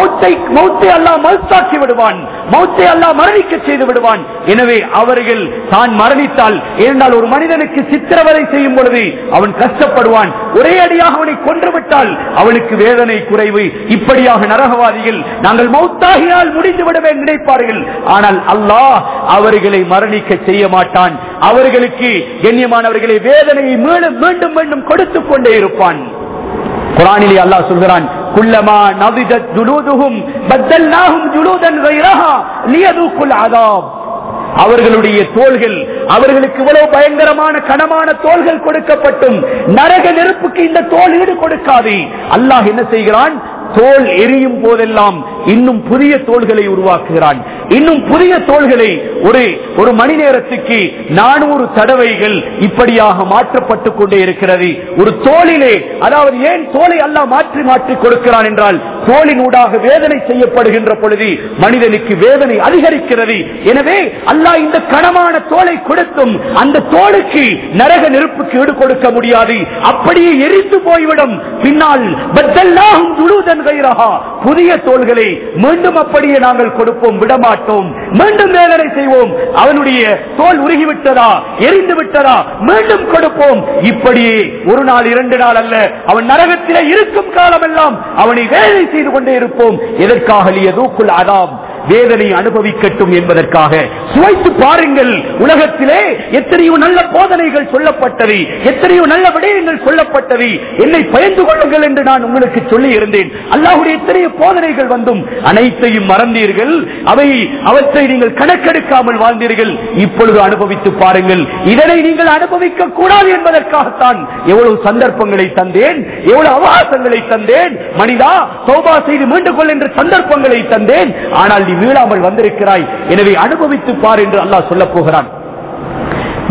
மௌத்தை அல்லாஹ் மௌத்தாக்கி விடுவான். மௌத்தை அல்லாஹ் மரணிக்க செய்து விடுவான். எனவே அவர்கள் தான் மரணித்தால், ஏனென்றால் ஒரு மனிதனுக்கு சித்திரவதை செய்யும் பொழுது அவன் கஷ்டப்படுவான். ஒரே அடியாக அவனை கொன்றுவிட்டால் அவனுக்கு வேதனை குறைவு. இப்படியாக நரக நாங்கள் மௌத்தாகினால் முடிந்துவிடவே நினைப்பார்கள். ஆனால் அல்லாஹ் அவர்களை மரணிக்க செய்ய மாட்டான். அவர்களுக்கு கண்ணியமானவர்களை வேதனையை மீண்டும் மீண்டும் கொடுத்துக் கொண்டே இருப்பான். குர்ஆனிலே அல்லாஹ் சொல்கிறான், குல்லமா நதிஜத் ஜுலூதுஹும் பத்தல்நாஹும் ஜுலூதன் கைரஹா லியதுகுல் அஸாப். அவர்களுடைய தோள்கள், அவர்களுக்கு இவ்வளவு பயங்கரமான கனமான தோள்கள் கொடுக்கப்பட்டும் நரக நெருப்புக்கு இந்த தோல் ஈடு கொடுக்காது. அல்லாஹ் என்ன செய்கிறான்? தோல் எரியும் போதெல்லாம் இன்னும் புதிய தோள்களை உருவாக்குகிறான். இன்னும் புதிய தோள்களை ஒரு மணி நேரத்துக்கு 400 தடவைகள் இப்படியாக மாற்றப்பட்டுக் கொண்டே இருக்கிறது. ஒரு தோளிலே, அதாவது ஏன் தோலை அல்லாஹ் மாற்றி மாற்றி கொடுக்கிறான் என்றால், தோலினூடாக வேதனை செய்யப்படுகின்ற பொழுது மனிதனுக்கு வேதனை அதிகரிக்கிறது. எனவே அல்லாஹ் இந்த கனமான தோலை கொடுத்தும் அந்த தோலுக்கு நரக நெருப்புக்கு ஈடு கொடுக்க முடியாது. அப்படியே எரிந்து போய்விடும். பின்னால் பத்தல்நாஹும் ஜுலூதன் கைரஹா, புதிய தோள்களை மீண்டும் அப்படியே நாங்கள் கொடுப்போம், விடமாட்டோம். மீண்டும் வேதனை செய்வோம். அவனுடைய தோல் உருகிவிட்டதா, எரிந்து விட்டதா, மீண்டும் கொடுப்போம். இப்படியே ஒரு நாள் 2 நாள் அல்ல, அவன் நரகத்திலே இருக்கும் காலமெல்லாம் அவனை வேதனை செய்து கொண்டே இருப்போம். எதற்காக? லியதுகுல் அஸாப், வேதனை அனுபவிக்கட்டும் என்பதற்காக. சுவைத்து பாருங்கள், உலகத்திலே எத்தனையோ நல்ல போதனைகள் சொல்லப்பட்டது, எத்தனையோ நல்ல விடயங்கள் சொல்லப்பட்டது. என்னை பயந்து கொள்ளுங்கள் என்று நான் உங்களுக்கு சொல்லி இருந்தேன். அல்லாஹ்வுடைய எத்தனையோ போதனைகள் வந்தும் அனைத்தையும் மறந்தீர்கள். அவற்றை நீங்கள் கணக்கெடுக்காமல் வாழ்ந்தீர்கள். இப்பொழுது அனுபவித்து பாருங்கள். இதனை நீங்கள் அனுபவிக்க கூடாது என்பதற்காகத்தான் எவ்வளவு சந்தர்ப்பங்களை தந்தேன், எவ்வளவு அவகாசங்களை தந்தேன். மனிதா, தௌபா செய்து மீண்டு கொள் என்ற சந்தர்ப்பங்களை தந்தேன். ஆனால் நீ மீளாமல் வந்திருக்கிறாய். எனவே அனுபவித்து பார் என்று அல்லாஹ் சொல்ல போகிறான்.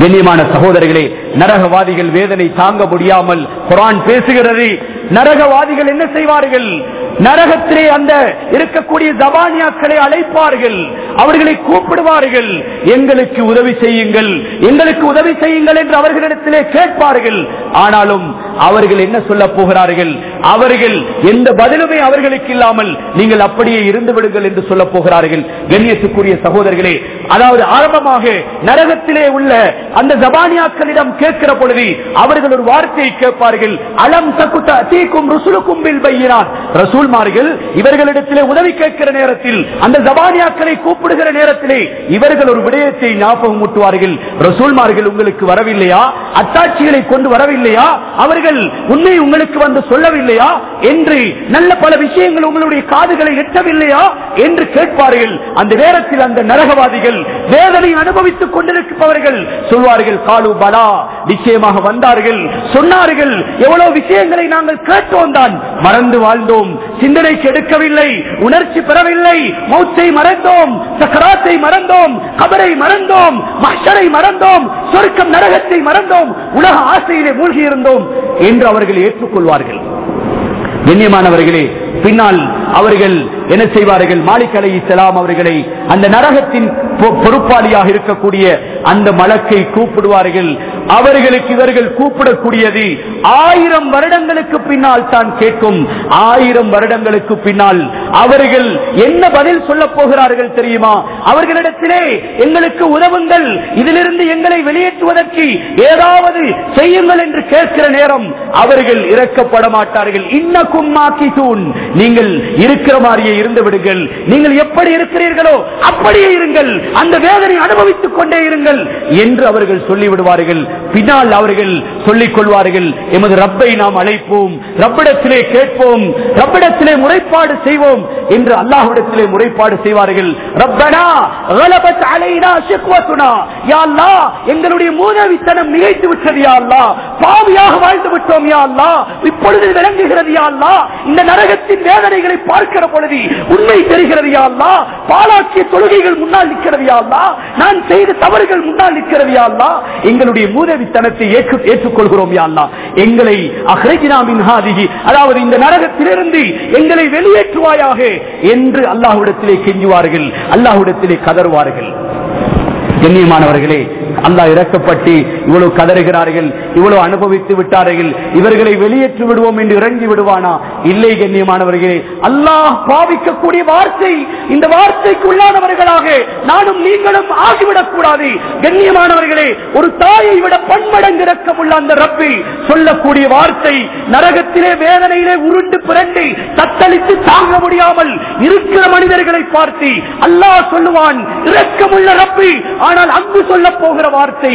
கண்ணியமான சகோதரர்களே, நரகவாதிகள் வேதனை தாங்க முடியாமல் குர்ஆன் பேசுகிறது. நரகவாதிகள் என்ன செய்வார்கள்? நரகத்திலே அந்த இருக்கக்கூடிய ஜபானியாக்களை அழைப்பார்கள், அவர்களை கூப்பிடுவார்கள், எங்களுக்கு உதவி செய்யுங்கள், எங்களுக்கு உதவி செய்யுங்கள் என்று அவர்களிடத்திலே கேட்பார்கள். ஆனாலும் அவர்கள் என்ன சொல்ல போகிறார்கள்? அவர்கள் எந்த பதிலுமே அவர்களுக்கு இல்லாமல் நீங்கள் அப்படியே இருந்து விடுங்கள் என்று சொல்ல போகிறார்கள். கண்ணியத்துக்குரிய சகோதரர்களே, அதாவது ஆரம்பமாக நரகத்திலே உள்ள அந்த ஜபானியாக்களிடம் கேட்கிற பொழுது அவர்கள் ஒரு வார்த்தையை கேட்பார்கள், அலம் தகுதீக்கும் ருசுலுக்கும் பில் பையினாத். ரசூல்மார்கள் இவர்களிடத்திலே உதவி கேட்கிற நேரத்தில், அந்த ஜபானியாக்களை கூப்பிடுகிற நேரத்திலே இவர்கள் ஒரு விடயத்தை ஞாபகம் ஊட்டுவார்கள். ரசூல்மார்கள் உங்களுக்கு வரவில்லையா? அத்தாட்சிகளை கொண்டு வரவில்லையா? அவர்கள் உண்மை உங்களுக்கு வந்து சொல்லவில்லையா என்று, நல்ல பல விஷயங்கள் உங்களுடைய காதுகளை எட்டவில்லையா என்று கேட்பார்கள். அந்த நேரத்தில் அந்த நரகவாதிகள் வேதனை அனுபவித்துக் கொண்டிருப்பவர்கள் சொல்வார்கள், காலு பலா, நிச்சயமாக வந்தார்கள், சொன்னார்கள், எவ்வளவு விஷயங்களை நாங்கள் கேட்டோம் தான், மறந்து வாழ்ந்தோம், சிந்தனைக்கு எடுக்கவில்லை, உணர்ச்சி பெறவில்லை, மௌத்தை மறந்தோம், சக்கராத்தை மறந்தோம், கபரை மறந்தோம், மஹ்ஷரை மறந்தோம், சொர்க்கம் நரகத்தை மறந்தோம், உலக ஆசையிலே மூழ்கி இருந்தோம் என்று அவர்கள் ஏற்றுக்கொள்வார்கள். கண்ணியமானவர்களே, பின்னால் அவர்கள் என்ன செய்வார்கள்? மாலிக் அலைஹிஸ்ஸலாம் அவர்களை, அந்த நரகத்தின் பொறுப்பாளியாக இருக்கக்கூடிய அந்த மலக்கை கூப்பிடுவார்கள். அவர்களுக்கு இவர்கள் கூப்பிடக்கூடியது 1000 வருடங்களுக்கு பின்னால் தான் கேட்கும். 1000 வருடங்களுக்கு பின்னால் அவர்கள் என்ன பதில் சொல்ல போகிறார்கள் தெரியுமா? அவர்களிடத்திலே எங்களுக்கு உதவுங்கள், இதிலிருந்து எங்களை வெளியேற்றுவதற்கு ஏதாவது செய்யுங்கள் என்று கேட்கிற நேரம் அவர்கள் இறக்கப்பட மாட்டார்கள். இன்னக்கும் மாக்கிசூன், நீங்கள் இருக்கிற மாதிரியே இருந்து விடுங்கள், நீங்கள் எப்படி இருக்கிறீர்களோ அப்படியே இருங்கள், அந்த வேதனை அனுபவித்துக் கொண்டே இருங்கள் என்று அவர்கள் சொல்லிவிடுவார்கள். பின்னால் அவர்கள் சொல்லிக் கொள்வார்கள், எமது ரப்பை நாம் அழைப்போம், ரப்பிடத்திலே கேட்போம், ரப்பிடத்திலே முறைப்பாடு செய்வோம் என்று அல்லாஹ்விடத்திலே முறைப்பாடு செய்வார்கள். ரப்பனா கலபத் அலைனா ஷக்வத்துனா, யா அல்லாஹ் எங்களுடைய மூதவித்தனம் மிகைத்து விட்டது, யா அல்லாஹ் பாவியாக வாழ்ந்து விட்டோம், யா அல்லாஹ் இப்பொழுது விளங்குகிறது, யா அல்லாஹ் இந்த நரகத்தின் வேதனைகளை பார்க்கிற பொழுது உண்மை தெரிகிறது, யா அல்லாஹ் பாலாக்கிய தொழுகைகள் முன்னால் நிற்கிறது, யா அல்லாஹ் நான் செய்த தவறுகள் முன்னால் நிற்கிறது, யா அல்லாஹ் எங்களுடைய மூதவித்தனத்தை ஏற்றுக்கொள்கிறோம், யா அல்லாஹ் எங்களை அஹ்ரஜ்னா மின் ஹாதிஹி, அதாவது இந்த நரகத்திலிருந்து எங்களை வெளியேற்றுவாயாக என்று அல்லாஹ்விடத்திலே கெஞ்சுவார்கள், அல்லாஹ்விடத்திலே கதறுவார்கள். கண்ணியமானவர்களே, அல்லாஹ் இறக்கப்பட்டு இவ்வளவு கதறுகிறார்கள், இவ்வளவு அனுபவித்து விட்டார்கள், இவர்களை வெளியேற்றி விடுவோம் என்று இறங்கி விடுவானா? இல்லை கண்ணியமானவர்களே, அல்லாஹ் பாவிக்கக்கூடிய வார்த்தை, இந்த வார்த்தைக்கு உள்ளானவர்களாக நானும் நீங்களும் ஆகிவிடக் கூடாது. கண்ணியமானவர்களே, ஒரு தாயை விட பன்மடங்கு இரக்கமுள்ள அந்த ரப்பி சொல்லக்கூடிய வார்த்தை, நரகத்திலே வேதனையிலே உருண்டு பிறண்டு தத்தளித்து தாங்க முடியாமல் இருக்கிற மனிதர்களை பார்த்து அல்லாஹ் சொல்லுவான், இரக்கமுள்ள ரப்பி. ஆனால் அங்கு சொல்ல போகிற வார்த்தை,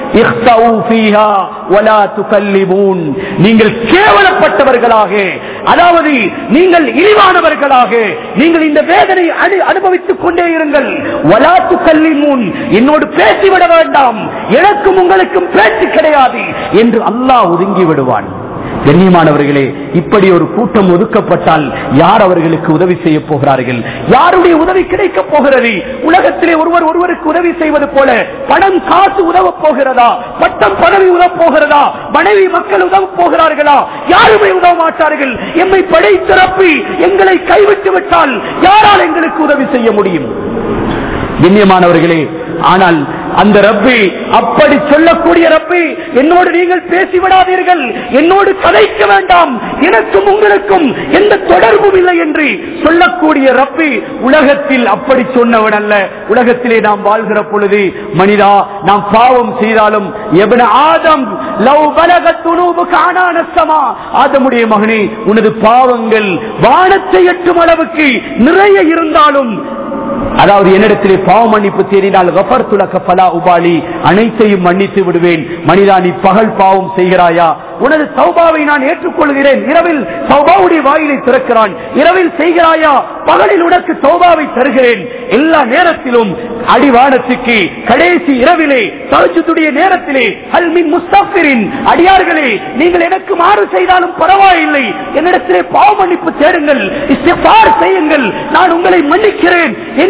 நீங்கள் கேவலப்பட்டவர்களாக, அதாவது நீங்கள் இழிவானவர்களாக, நீங்கள் இந்த வேதனை அனுபவித்துக் கொண்டே இருங்கள். வலா துகல்லிமூன், என்னோடு பேசிவிட வேண்டாம், எனக்கும் உங்களுக்கும் பேச்சு கிடையாது என்று அல்லாஹ் ஒதுங்கி விடுவான். கண்ணியமானவர்களே, இப்படி ஒரு கூட்டம் ஒதுக்கப்பட்டால் யார் அவர்களுக்கு உதவி செய்ய போகிறார்கள்? யாருடைய உதவி கிடைக்க போகிறது? உலகத்திலே ஒருவருக்கு உதவி செய்வது போல பணம் காசு உதவ போகிறதா? பட்டம் பதவி உதவ போகிறதா? மனைவி மக்கள் உதவ போகிறார்களா? யாருமே உதவ மாட்டார்கள். எம்மை படைத்த ரப்பி எங்களை கைவிட்டு விட்டால் யாரால் எங்களுக்கு உதவி செய்ய முடியும்? கண்ணியமானவர்களே, ஆனால் அந்த ரப்பி, அப்படி சொல்லக்கூடிய ரப்பி, என்னோடு நீங்கள் பேசிவிடாதீர்கள், என்னோடு கதைக்க வேண்டாம், எனக்கும் உங்களுக்கும் எந்த தொடர்பும் இல்லை என்று சொல்லக்கூடிய ரப்பி உலகத்தில் அப்படி சொன்னவன் அல்ல. உலகத்திலே நாம் வாழ்கிற பொழுது, மனிதா நாம் பாவம் செய்தாலும், எப்ன ஆதம் லவ் பலகத் துனூபுக அனான ஸமா, ஆதமுடைய மகனே, உனது பாவங்கள் வானத்தை எட்டும் அளவுக்கு நிறைய இருந்தாலும், அதாவது என்னிடத்திலே பாவ மன்னிப்பு தேடினால் கஃபர்து லக ஃபலா உபாலி, அனைத்தையும் மன்னித்து விடுவேன். மனிதா, நீ பகல் பாவம் செய்கிறாயா? உனது தௌபாவை நான் ஏற்றுக்கொள்கிறேன். இரவில் தௌபாவுடைய வாயிலை திறக்கிறான், இரவில் செய்கிறாயா? பகலில் உனக்கு தௌபாவை தருகிறேன். எல்லா நேரத்திலும் அடிவானத்துக்கு கடைசி இரவிலே தஹஜ்ஜுடைய நேரத்திலே ஹல் மின் முஸ்தக்பிரின், அடியார்களே நீங்கள் எனக்கு மாறு செய்தாலும் பரவாயில்லை, என்னிடத்திலே பாவ மன்னிப்பு தேடுங்கள், இஸ்திக்பார் செய்யுங்கள், நான் உங்களை மன்னிக்கிறேன் என்று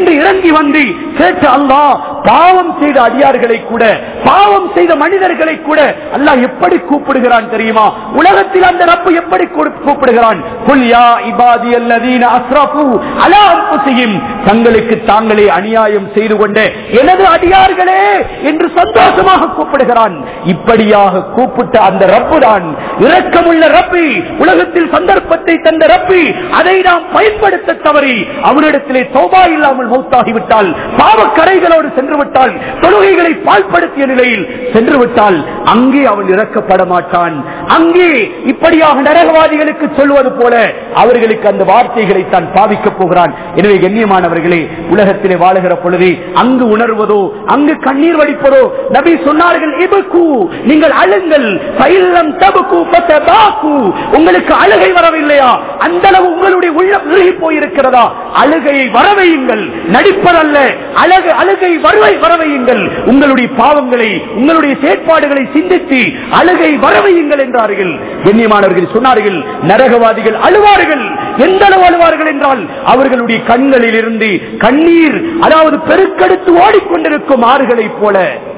என்று இறங்கி வந்து கேட்ட அல்லாஹ் பாவம் செய்த அடியார்களை கூட, பாவம் செய்த மனிதர்களை கூட அல்லாஹ் எப்படி கூப்பிடுகிறான் தெரியுமா? உலகத்தில் அந்த ரப்பு எப்படி கூப்பிடுகிறான்? குல் யா இபாதியல்லதீன அஸ்ரஃபு அலா அன்ஃபுஸிஹிம், தங்களுக்கு தாங்களே அநியாயம் செய்து கொண்ட எனது அடியார்களே என்று சந்தோஷமாக கூப்பிடுகிறான். இப்படியாக கூப்பிட்ட அந்த ரப்பு தான் இரக்கமுள்ள ரப்பு, உலகத்தில் சந்தர்ப்பத்தை தந்த ரப்பு. அதை நாம் பயன்படுத்த தவறி அவனிடத்திலே தௌபா இல்லாமல் மௌத்தாகிவிட்டால், பாவக்கரைகளோடு சென்று விட்டால், தொழுகைகளை பாழ்படுத்திய நிலையில் சென்று விட்டால் அங்கே அவன் இறக்கப்பட மாட்டான். அங்கே இப்படியாக நரகவாதிகளுக்கு சொல்வது போல அவர்களுக்கு அந்த வார்த்தைகளை தான் பாவிக்கப் போகிறான். எனவே கண்ணியமானவர்களே, உலகத்திலே வாழுகிற பொழுது அங்கு உணர்வதோ அங்கு கண்ணீர் வடிப்பதோ, நபி சொன்னார்கள் இபுகு, நீங்கள் அழுங்கள், ஃபைல்லம் தபுகு ஃபதபாகு, உங்களுக்கு அழுகை வரவில்லையா? அந்த அளவு உங்களுடைய உள்ளம் இறுகி போயிருக்கிறதா? அழுகையை வரவையுங்கள், நடிப்பதல்ல, அழுகை வரவையுங்கள். உங்களுடைய பாவங்களை, உங்களுடைய செயற்பாடுகளை சிந்தித்து அழுகை வரவையுங்கள் என்றார்கள். கண்ணியமானவர்கள் சொன்னார்கள், நரகவாதிகள் அழுவார்கள். எந்த அளவு அழுவார்கள் என்றால் அவர்களுடைய கண்களில் இருந்து கண்ணீர், அதாவது பெருக்கெடுத்து ஓடிக்கொண்டிருக்கும் ஆறுகளை போல.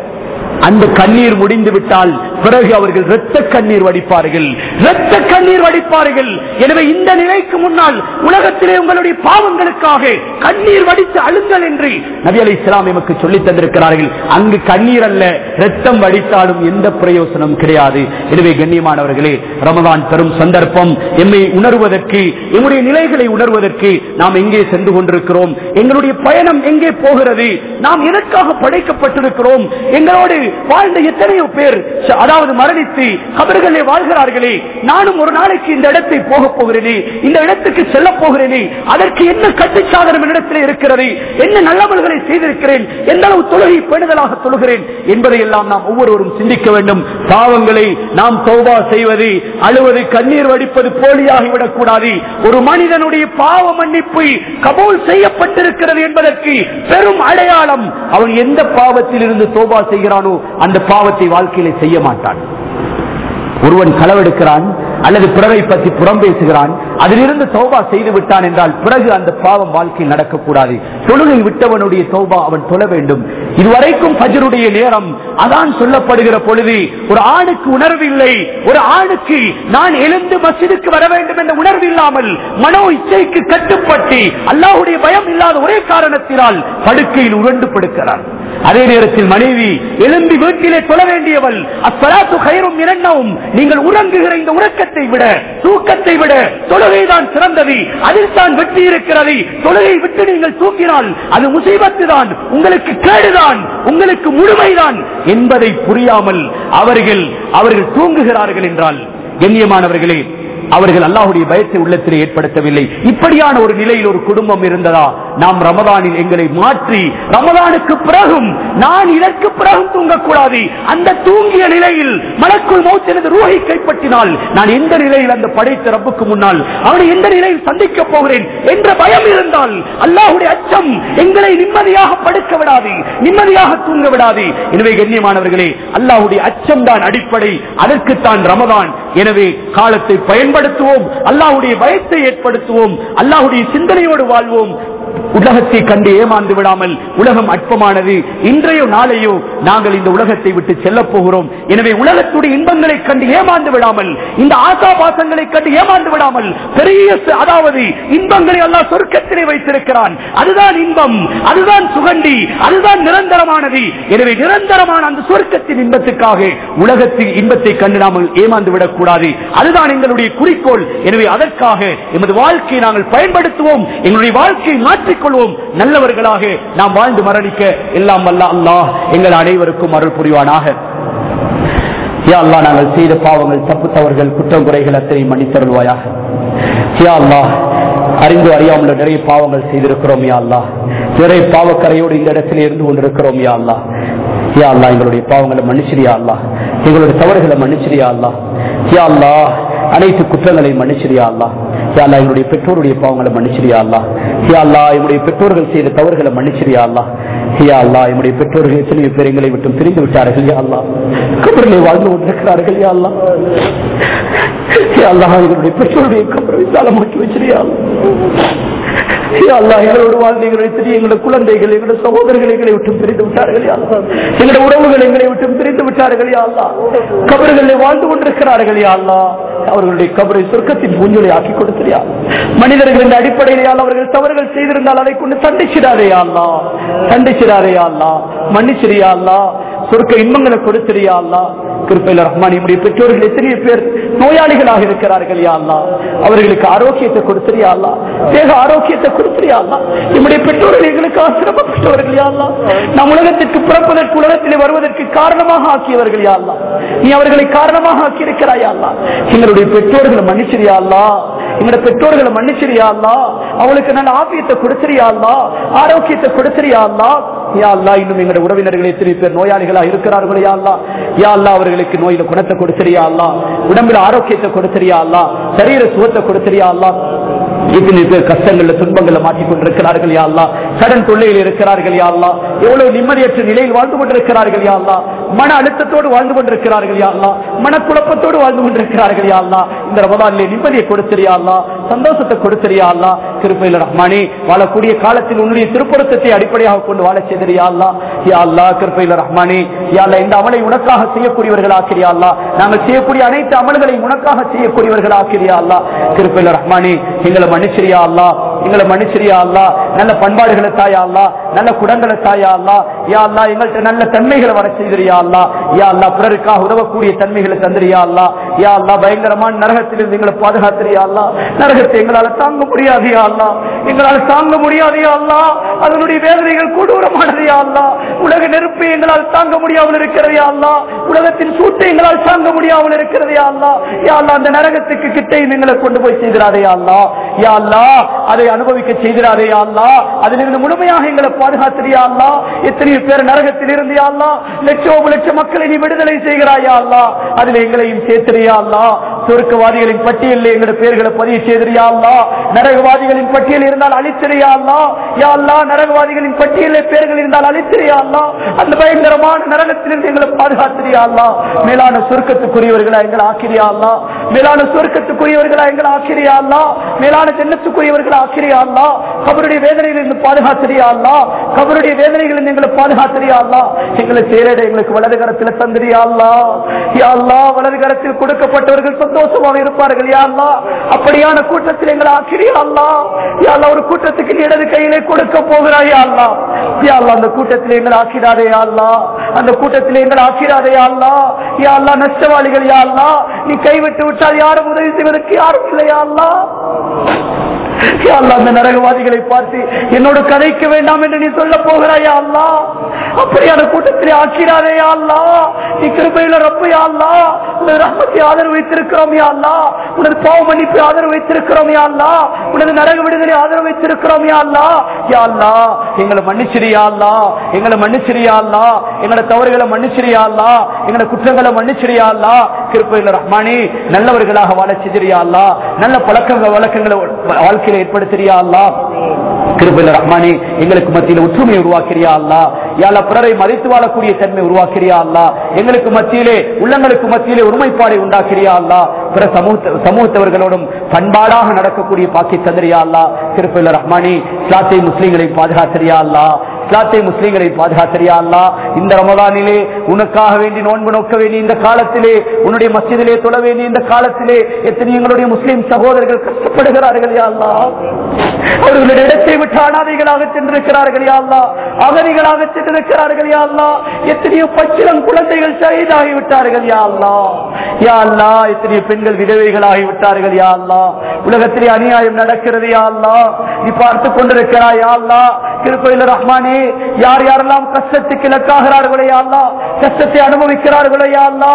அந்த கண்ணீர் முடிந்து விட்டால் பிறகு அவர்கள் இரத்த கண்ணீர் வடிப்பார்கள், இரத்த கண்ணீர் வடிப்பார்கள். எனவே இந்த நிலைக்கு முன்னால் உலகத்திலே உங்களுடைய பாவங்களுக்காக கண்ணீர் வடித்து அழுங்கள் என்று நபி அலைஹிஸ்ஸலாம் எமக்கு சொல்லித் தந்திருக்கிறார்கள். அங்கு கண்ணீர் அல்ல, இரத்தம் வடித்தாலும் எந்த பிரயோசனம் கிடையாது. எனவே கண்ணியமானவர்களே, ரமதான் பெரும் சந்தர்ப்பம். எம்மை உணர்வதற்கு, எம்முடைய நிலைகளை உணர்வதற்கு நாம் எங்கே சென்று கொண்டிருக்கிறோம், எங்களுடைய பயணம் எங்கே போகிறது, நாம் எதற்காக படைக்கப்பட்டிருக்கிறோம், எங்களோடு வாழ்ந்த எத்தனையோ பேர் அதாவது மரணித்து கபர்களிலே வாழ்கிறார்களே. நானும் ஒரு நாளைக்கு இந்த இடத்தை போக போகிறேனே, இந்த இடத்துக்கு செல்ல போகிறேனே, அதற்கு என்ன கட்டுச்சாதனம் என்னிடத்தில் இருக்கிறது, என்ன நல்லவர்களை செய்திருக்கிறேன், எந்த அளவு தொழுகை பேணுதலாக தொழுகிறேன் என்பதை எல்லாம் நாம் ஒவ்வொருவரும் சிந்திக்க வேண்டும். பாவங்களை நாம் தௌபா செய்வது, அழுவது, கண்ணீர் வடிப்பது போலியாகிவிடக் கூடாது. ஒரு மனிதனுடைய பாவ மன்னிப்பு கபூல் செய்யப்பட்டிருக்கிறது என்பதற்கு பெரும் அடையாளம் அவன் எந்த பாவத்தில் இருந்து தௌபா செய்கிறானோ அந்த பாவத்தை வாழ்க்கையிலே செய்ய மாட்டான். ஒருவன் களவெடுக்கிறான் அல்லது பிறரை பற்றி புறம் பேசுகிறான், அதிலிருந்து தௌபா செய்து விட்டான் என்றால் பிறகு அந்த பாவம் வாழ்க்கையில் நடக்கக்கூடாது. தொழுகை விட்டவனுடைய தௌபா அவன் தொழ வேண்டும். இதுவரைக்கும் ஃபஜ்ருடைய நேரம் அதான் சொல்லப்படுகிற பொழுது ஒரு ஆணுக்கு உணர்வில்லை, ஒரு ஆணுக்கு நான் எழுந்து மஸ்ஜிதுக்கு வர வேண்டும் என்ற உணர்வு இல்லாமல் மனோ இச்சைக்கு கட்டுப்பட்டு அல்லாஹ்வுடைய பயம் இல்லாத ஒரே காரணத்தினால் படுக்கையில் உருண்டு படுக்கிறான். அதே நேரத்தில் மனைவி எழும்பி வீட்டிலே தொழ வேண்டியவள், அஸ்ஸலாத்து கைரும் மினன் நௌம், நீங்கள் உறங்குகிற இந்த உறக்கத்தை விட, தூக்கத்தை விட தொழுகைதான் சிறந்தது, அதில் தான் வெற்றி இருக்கிறது. தொழுகை விட்டு நீங்கள் தூங்கினால் அது முசீபத்து தான், உங்களுக்கு கேடுதான், உங்களுக்கு முழுமைதான் என்பதை புரியாமல் அவர்கள் தூங்குகிறார்கள் என்றால் கண்ணியமானவர்களே, அவர்கள் அல்லாஹ்வுடைய பயத்தை உள்ளத்திலே ஏற்படுத்தவில்லை. இப்படியான ஒரு நிலையில் ஒரு குடும்பம் இருந்ததா? நாம் ரமதானில் எங்களை மாற்றி, ரமதானுக்கு பிறகும் நான் இதற்கு பிறகும் தூங்கக்கூடாது, அந்த தூங்கிய நிலையில் மலக்குல் மௌத் எனது ரூஹை கைப்பற்றினால் நான் எந்த நிலையில் அந்த படைத்த ரப்புக்கு முன்னால் அவனை எந்த நிலையில் சந்திக்க போகிறேன் என்ற பயம் இருந்தால் அல்லாஹ்வுடைய அச்சம் எங்களை நிம்மதியாக படுக்க விடாது, நிம்மதியாக தூங்க விடாது. எனவே கண்ணியமானவர்களே, அல்லாஹ்வுடைய அச்சம் தான் அடிப்படை, அதற்குத்தான் ரமதான். எனவே காலத்தை பயன்படுத்துவோம், அல்லாஹ்வுடைய பயத்தை ஏற்படுத்துவோம், அல்லாஹ்வுடைய சிந்தனையோடு வாழ்வோம். உலகத்தை கண்டு ஏமாந்து விடாமல், உலகம் அற்பமானது, இன்றையோ நாளையோ நாங்கள் இந்த உலகத்தை விட்டு செல்ல போகிறோம். எனவே உலகத்துடைய இன்பங்களை கண்டு ஏமாந்து விடாமல், இந்த ஆசாபாசங்களை கண்டு ஏமாந்து விடாமல், பெரிய அதாவது இன்பங்களை அல்லாஹ் சொர்க்கத்திலே வைத்திருக்கிறான். அதுதான் இன்பம், அதுதான் சுகண்டி, அதுதான் நிரந்தரமானது. எனவே நிரந்தரமான அந்த சொர்க்கத்தின் இன்பத்துக்காக உலகத்தின் இன்பத்தை கண்டு நாம் ஏமாந்து விடக்கூடாது. அதுதான் எங்களுடைய குறிக்கோள். எனவே அதற்காக எமது வாழ்க்கையை நாங்கள் பயன்படுத்துவோம், எங்களுடைய வாழ்க்கையை மாற்றிக்கொள்வோம், நல்லவர்களாக நாம் வாழ்ந்து மரணிக்க எல்லாம் வல்ல அல்லாஹ் எங்கள் அனைவருக்கும் அருள் புரிவானாக. யா அல்லாஹ், நாங்கள் செய்த பாவங்கள், தப்பு தவறுகள், குற்றம் குறைகள் அத்தனை மன்னித்தருள்வாயாக. யா அல்லாஹ், அறிந்து அறியாமல் நிறைய பாவங்கள் செய்திருக்கிறோம். யா அல்லாஹ், நிறைய பாவக்கரையோடு இந்த இடத்தில் இருந்து கொண்டிருக்கிறோம். யா அல்லாஹ், யா அல்லாஹ், எங்களுடைய பாவங்களை மன்னிச்சிரியா அல்லாஹ், எங்களுடைய தவறுகளை மன்னிச்சிரியா அல்லாஹ். யா அல்லாஹ், அனைத்து குற்றங்களை மன்னிச்சிரியா அல்லாஹ். யா அல்லாஹ், எங்களுடைய பெற்றோருடைய பாவங்களை மன்னிச்சிரியா அல்லாஹ். யா அல்லாஹ், எங்களுடைய பெற்றோர்கள் செய்த தவறுகளை மன்னிச்சிரியா அல்லாஹ். யா அல்லாஹ், எங்களுடைய பெற்றோர்கள் எத்தனையோ பேர் எங்களை விட்டு பிரிந்து விட்டார்கள். யா அல்லாஹ், கபரிலே வாழ்ந்து கொண்டிருக்கிறார்கள். யா அல்லாஹ், யா அல்லாஹ், எங்களுடைய பெற்றோருடைய கபரை விசாலமாக்கி வச்சிரியா அல்லாஹ். எங்களோடு வாழ்ந்து எங்களுடைய குழந்தைகள் எங்களுடைய சகோதரர்கள் எங்களை விட்டு பிரிந்து விட்டார்கள். எங்களுடைய உறவுகள் எங்களை விட்டு பிரிந்து விட்டார்கள். கபர்களில் வாழ்ந்து கொண்டிருக்கிறார்கள். அவர்களுடைய கபரை சொர்க்கத்தின் பூஞ்சொலை ஆக்கி கொடுத்தியா. மனிதர்களின் அடிப்படையில் அவர்கள் தவறுகள் செய்திருந்தால் அதை கொண்டு தண்டிச்சிடாரே அல்லா, தண்டிச்சிடாரே அல்லா, மன்னிச்சிரியா அல்லா, சொர்க்க இன்பங்களை கொடுத்திரியா அல்லா. கிருபையில ரஹ்மான், நம்முடைய பெற்றோர்கள் எத்தனையோ பேர் நோயாளிகளாக இருக்கிறார்கள் யா அல்லா, அவர்களுக்கு ஆரோக்கியத்தை கொடுத்திரியா அல்லா, தேக ஆரோக்கியத்தை கொடுத்திரியா அல்லா. நம்முடைய பெற்றோர்கள் எங்களுக்கு சிரமப்பட்டவர்கள் யா அல்லா, நம் உலகத்திற்கு பிறப்பதற்கு உலகத்திலே வருவதற்கு காரணமாக ஆக்கியவர்கள் யா அல்லா, நீ அவர்களை காரணமாக ஆக்கி இருக்கிறாயா அல்லா. எங்களுடைய பெற்றோர்களை மன்னிச்சிரியா அல்லா, எங்களுடைய பெற்றோர்களை மன்னிச்சிரியா அல்லா, அவளுக்கு நல்ல ஆபியத்தை கொடுத்திரியா அல்லா, ஆரோக்கியத்தை கொடுத்திரியா அல்லா. யா அல்லா, இன்னும் எங்களுடைய உறவினர்கள் எத்தனை பேர் நோயாளிகளாக இருக்கிறார்கள் யா அல்லா, யா அல்லா அவர்களுக்கு நோயில குணத்தை கொடுத்திரியா அல்லா, உடம்புல ஆரோக்கியத்தை கொடுத்திரியா அல்லா, சரீர சுகத்தை கொடுத்திரியா அல்லா. இத்தனை பேர் கஷ்டங்கள்ல துன்பங்களை மாற்றிக் கொண்டிருக்கிறார்கள் யா அல்லா, கடன் தொல்லையில் இருக்கிறார்கள் யா அல்லா, எவ்வளவு நிம்மதியற்ற நிலையில் வாழ்ந்து கொண்டிருக்கிறார்கள் யா அல்லா, மன அழுத்தத்தோடு வாழ்ந்து கொண்டிருக்கிறார்கள் யா அல்லா, மனக்குழப்பத்தோடு வாழ்ந்து கொண்டிருக்கிறார்கள் யா அல்லா. இந்த ரமதானிலே நிம்மதியை கொடுத்திரியா அல்லா, சந்தோஷத்தை கொடுத்திரியா அல்லா. கிருபையில ரஹ்மானே, வாழக்கூடிய காலத்தில் உன்னுடைய திருப்பொருத்தத்தை அடிப்படையாக கொண்டு வாழ செய்தியா அல்லா. யா அல்லா, கிருபையில ரஹ்மானே, யா அல்லா, இந்த அமலை உனக்காக செய்யக்கூடியவர்கள் ஆக்கிரியா அல்லா, நாங்கள் செய்யக்கூடிய அனைத்து அமல்களையும் உனக்காக செய்யக்கூடியவர்கள் ஆக்கிரியா அல்லா. கிருபையில ரஹ்மானே, எங்களை மன்னிச்சிரியா அல்லா, எங்களை மன்னிச்சிரியா அல்லா, நல்ல பண்பாடுகளை தாயா அல்லா, நல்ல குணங்களை தாயா அல்லா. யா அல்லா, எங்கள்கிட்ட நல்ல தன்மைகளை வர செய்தியா அல்லா. யா அல்லா, பிறருக்காக உதவக்கூடிய தன்மைகளை தந்திரியா அல்லா. யா அல்லா, பயங்கரமான நரகத்திலிருந்து எங்களை பாதுகாத்திரியா அல்லா. நரகத்தை எங்களால் தாங்க முடியாதையா அல்லா, எங்களால் தாங்க முடியாதையா அல்லா. அதனுடைய வேதனைகள் கொடூரமானதையா அல்லா. உலக நெருப்பை எங்களால் தாங்க முடியாமல் இருக்கிறதையா அல்லா, உலகத்தின் சூட்டை எங்களால் தாங்க முடியாமல் இருக்கிறதையா அல்லா. யா அல்லா, அந்த நரகத்துக்கு கிட்டையும் எங்களை கொண்டு போய் செய்திராதையா அல்லா. யா அல்லா, அதை அனுபவிக்க செய்திராதையா அல்லா. அதிலிருந்து முழுமையாக எங்களை பாதுகாத்திரியா அல்லா. எத்தனையோ பேர் நரகத்தில் இருந்து யா அல்லா, லட்சோப லட்ச மக்களை நீ விடுதலை செய்கிறாயா அல்லா, அதில் எங்களையும் சேர்த்திரியா அல்லா. சொர்க்கவாதிகளின் பட்டியலில் எங்களுடைய பெயர்களை பதிவு செய்திரியா அல்லா. நரகவாதிகளின் பட்டியல் இருந்தால் அழித்திரியா அல்லா. யா அல்லா, நரகவாதிகளின் பட்டியலில் பெயர்கள் இருந்தால் அழித்திரியா அல்லா. அந்த பயங்கரமான நரகத்திலிருந்து எங்களை பாதுகாத்திரியா அல்லா. மேலான சொர்க்கத்துக்குரியவர்களா எங்களை ஆக்கிரியா அல்லா, மேலான சொர்க்கத்துக்குரியவர்களா எங்களை ஆக்கிரியா அல்லா, மேலான ஜன்னத்துக்குரியவர்களா ஆக்கிரியா அல்லா. கபருடைய வேதனைகளிலிருந்து பாதுகாத்திரியா அல்லா, கபருடைய வேதனைகளிலிருந்து எங்களை பாதுகாத்திரியா அல்லா. எங்களை சேரட எங்களுக்கு வலது கரத்தில் தந்திரியா அல்லா. யா அல்லா, வலது கரத்தில் கொடுக்கப்பட்டவர்கள் சந்தோஷமாக இருப்பார்கள் யா அல்லா. அப்படியான கூட்டத்தில் எங்களை ஆக்கிரியா அல்லா. யா அல்லா, ஒரு கூட்டத்துக்கு இடது கையிலே கொடுக்க போகிறாய் யா அல்லா. யா அல்லா, அந்த கூட்டத்தில் எங்களை ஆக்கிடாதே யா அல்லா, அந்த கூட்டத்தில் எங்களை ஆக்கிடாதே யா அல்லா. யா அல்லா, நஷ்டவாளிகள் யா அல்லா, நீ கைவிட்டு விட்டால் யாரும் உதவி செய்வதற்கு யாரும் இல்லையா அல்லா. அந்த நரகவாதிகளை பார்த்து என்னோட கதைக்க வேண்டாம் என்று நீ சொல்ல போகிறாயா அல்லா. அப்படியான கூட்டத்திலே ஆக்கிறாரே அல்லா. நீ கிருபையில ரப்பு யா அல்லா, உனது ரஹ்மத்தை ஆதரவு வைத்திருக்கிறோம் யா அல்லா, உனது பாவ மன்னிப்பு ஆதரவு வைத்திருக்கிறோம் யா அல்லா, உனது நரக விடுதலை ஆதரவு வைத்திருக்கிறோம் யா அல்லா. யா அல்லா, எங்களை மன்னிச்சிரியா அல்லா, எங்களை மன்னிச்சிரியா அல்லா, எங்களோட தவறுகளை மன்னிச்சிரியா அல்லா, எங்களோட குற்றங்களை மன்னிச்சிரியா அல்லா. கிருபையில ரஹ்மானே, நல்லவர்களாக வாழ செய்திரியா அல்லா, நல்ல பழக்கங்கள் வழக்கங்களை வாழ்க்கையில ஏற்படுத்தியா அல்லா. கிருபையில ரஹ்மானே, எங்களுக்கு மத்தியில ஒற்றுமையை உருவாக்கிறியா அல்லா. யாழ பிறரை மதித்து வாழக்கூடிய தன்மை உருவாக்கிறியா அல்லா. எங்களுக்கு மத்தியிலே, உள்ளங்களுக்கு மத்தியிலே ஒருமைப்பாடை உண்டாக்கிறியா அல்லா. பிற சமூகத்தவர்களோடும் பண்பாடாக நடக்கக்கூடிய பாக்கி தந்திரியா அல்லா. கிருபையில ரஹ்மானே, இஸ்லாத்தை முஸ்லீம்களை பாதுகாத்திரியா அல்லா, இஸ்லாத்தை முஸ்லீம்களை பாதுகாத்திரியா அல்லா. இந்த ரமதானிலே உனக்காக வேண்டி நோன்பு நோக்க வேண்டிய இந்த காலத்திலே, உன்னுடைய மஸ்ஜிதிலே தொழ வேண்டிய இந்த காலத்திலே எத்தனை எங்களுடைய முஸ்லீம் சகோதரர்கள் கஷ்டப்படுகிறார்கள் யா அல்லா. அவர்களுடைய இடத்தை விட்டு அனாதைகளாக சென்றிருக்கிறார்கள் யா அல்லா, அகதிகளாக சென்றிருக்கிறார்கள் யா அல்லா. எத்தனையோ பச்சிளம் குழந்தைகள் ஷஹீதாகி விட்டார்கள் யா அல்லா. யா அல்லா, எத்தனையோ பெண்கள் விதவைகளாகி விட்டார்கள் யா அல்லா. உலகத்திலே அநியாயம் நடக்கிறது யா அல்லா, நீ பார்த்து கொண்டிருக்கிறாய் யா அல்லா. கிருபையில ரஹ்மானே, யார் யாரெல்லாம் கஷ்டத்துக்கு இலக்காகிறார்களோ யா அல்லா, கஷ்டத்தை அனுபவிக்கிறார்களோ யா அல்லா,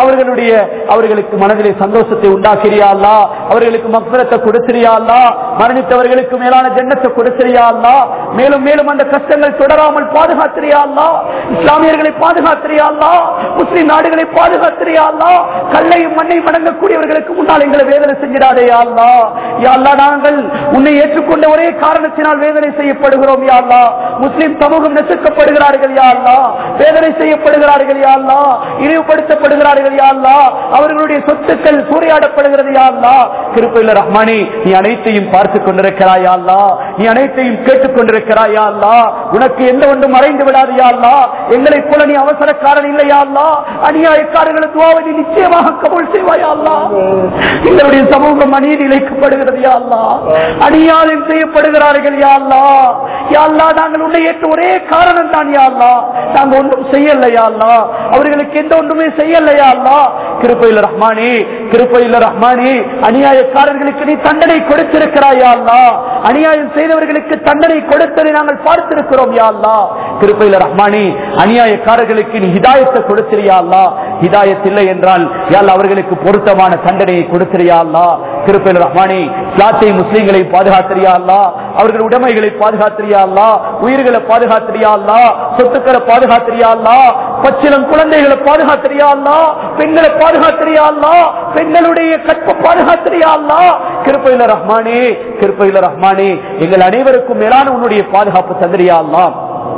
அவர்களுக்கு மனதிலே சந்தோஷத்தை உண்டாக்கிறியா அல்லா, அவர்களுக்கு மக்ஃபிரத்தை கொடுத்திரியா அல்லா, மரணித்தவர்களுக்கு மேலான ஜன்னத்தை கொடுத்திரியா அல்லா. மேலும் மேலும் அந்த கஷ்டங்கள் தொடராமல் பாதுகாத்திரியா அல்லா. இஸ்லாமியர்களை பாதுகாத்திரியா அல்லா, முஸ்லிம் நாடுகளை பாதுகாத்திரியா அல்லா. கல்லையும் மண்ணையும் வணங்கக்கூடியவர்களுக்கு முன்னால் எங்களை வேதனை செஞ்சிடாதே யா அல்லா. யா அல்லா, நாங்கள் உன்னை ஏற்றுக்கொண்ட ஒரே காரணத்தினால் வேதனை செய்யப்படுகிறோம் யா அல்லா. முஸ்லிம் சமூகம் நெசுக்கப்படுகிறார்கள் யா அல்லா, வேதனை செய்யப்படுகிறார்கள் யா அல்லா, இழிவுபடுத்தப்படுகிறார்கள் யா அல்லா, அவர்களுடைய சொத்துக்கள் சூறையாடப்படுகிறது யா அல்லா. கிருபையில ரஹ்மானே, நீ அனைத்தையும் பார்த்து பார்த்துக் கொண்டிருக்கிறாய் யா அல்லாஹ். நீ அனைத்தையும் கேட்டுக் கொண்டிருக்கிறாய் யா அல்லாஹ். உனக்கு எந்த ஒன்றும் மறைந்து விடாது யா அல்லாஹ். எங்களைப் போல நீ அவசரக்காரன் இல்லை யா அல்லாஹ். அநியாயக்காரர்கள் துஆவை நீ நிச்சயமாக கபூல் செய்வாய் யா அல்லாஹ். எங்களுடைய சமூகம் அநீதி இழைக்கப்படுகிறது யா அல்லாஹ். அநியாயம் செய்யப்படுகிறார்கள் யா அல்லாஹ். யா அல்லாஹ், நாங்கள் உன்னை ஏற்ற ஒரே காரணம் தான் யா அல்லாஹ். நாங்க ஒன்றும் செய்யல யா அல்லாஹ். அவர்களுக்கு எந்த ஒன்றுமே செய்யல யா அல்லாஹ். கிருபையில் ரஹ்மானே, கிருபையில் ரஹ்மானே, அநியாயக்காரர்களுக்கு நீ தண்டனை கொடுத்திருக்கிறாய் யா அல்லாஹ். அநியாயம் செய்தவர்களுக்கு தண்டனை கொடுத்ததை நாங்கள் பார்த்திருக்கிறோம் யா அல்லாஹ். கிருபையில் ரஹ்மானே, அநியாயக்காரர்களுக்கு நீ ஹிதாயத்தை கொடுத்திரியா அல்லாஹ். ஹிதாயத் இல்லை என்றால் யா அல்லாஹ் அவர்களுக்கு பொருத்தமான தண்டனையை கொடுத்திரியா அல்லாஹ். கிருபையில் ரஹ்மானே, இஸ்லாத்தை முஸ்லிம்களை பாதுகாத்திரியா அல்லாஹ். அவர்கள் உடைமைகளை பாதுகாத்திரியா அல்லாஹ். உயிர்களை பாதுகாத்திரியா அல்லாஹ். சொத்துக்களை பாதுகாத்திரியா அல்லாஹ். பச்சிலம் குழந்தைகளை பாதுகாத்திரியா அல்லாஹ். பெண்களை பாதுகாத்திரியா அல்லாஹ். பெண்களுடைய கற்பை பாதுகாத்திரியா அல்லாஹ். கிருபையில் ரஹ்மானே, கிருபையில் ரஹ்மானே, எங்கள் அனைவருக்கும் மேலான உன்னுடைய பாதுகாப்பு தந்திரியா அல்லாஹ்.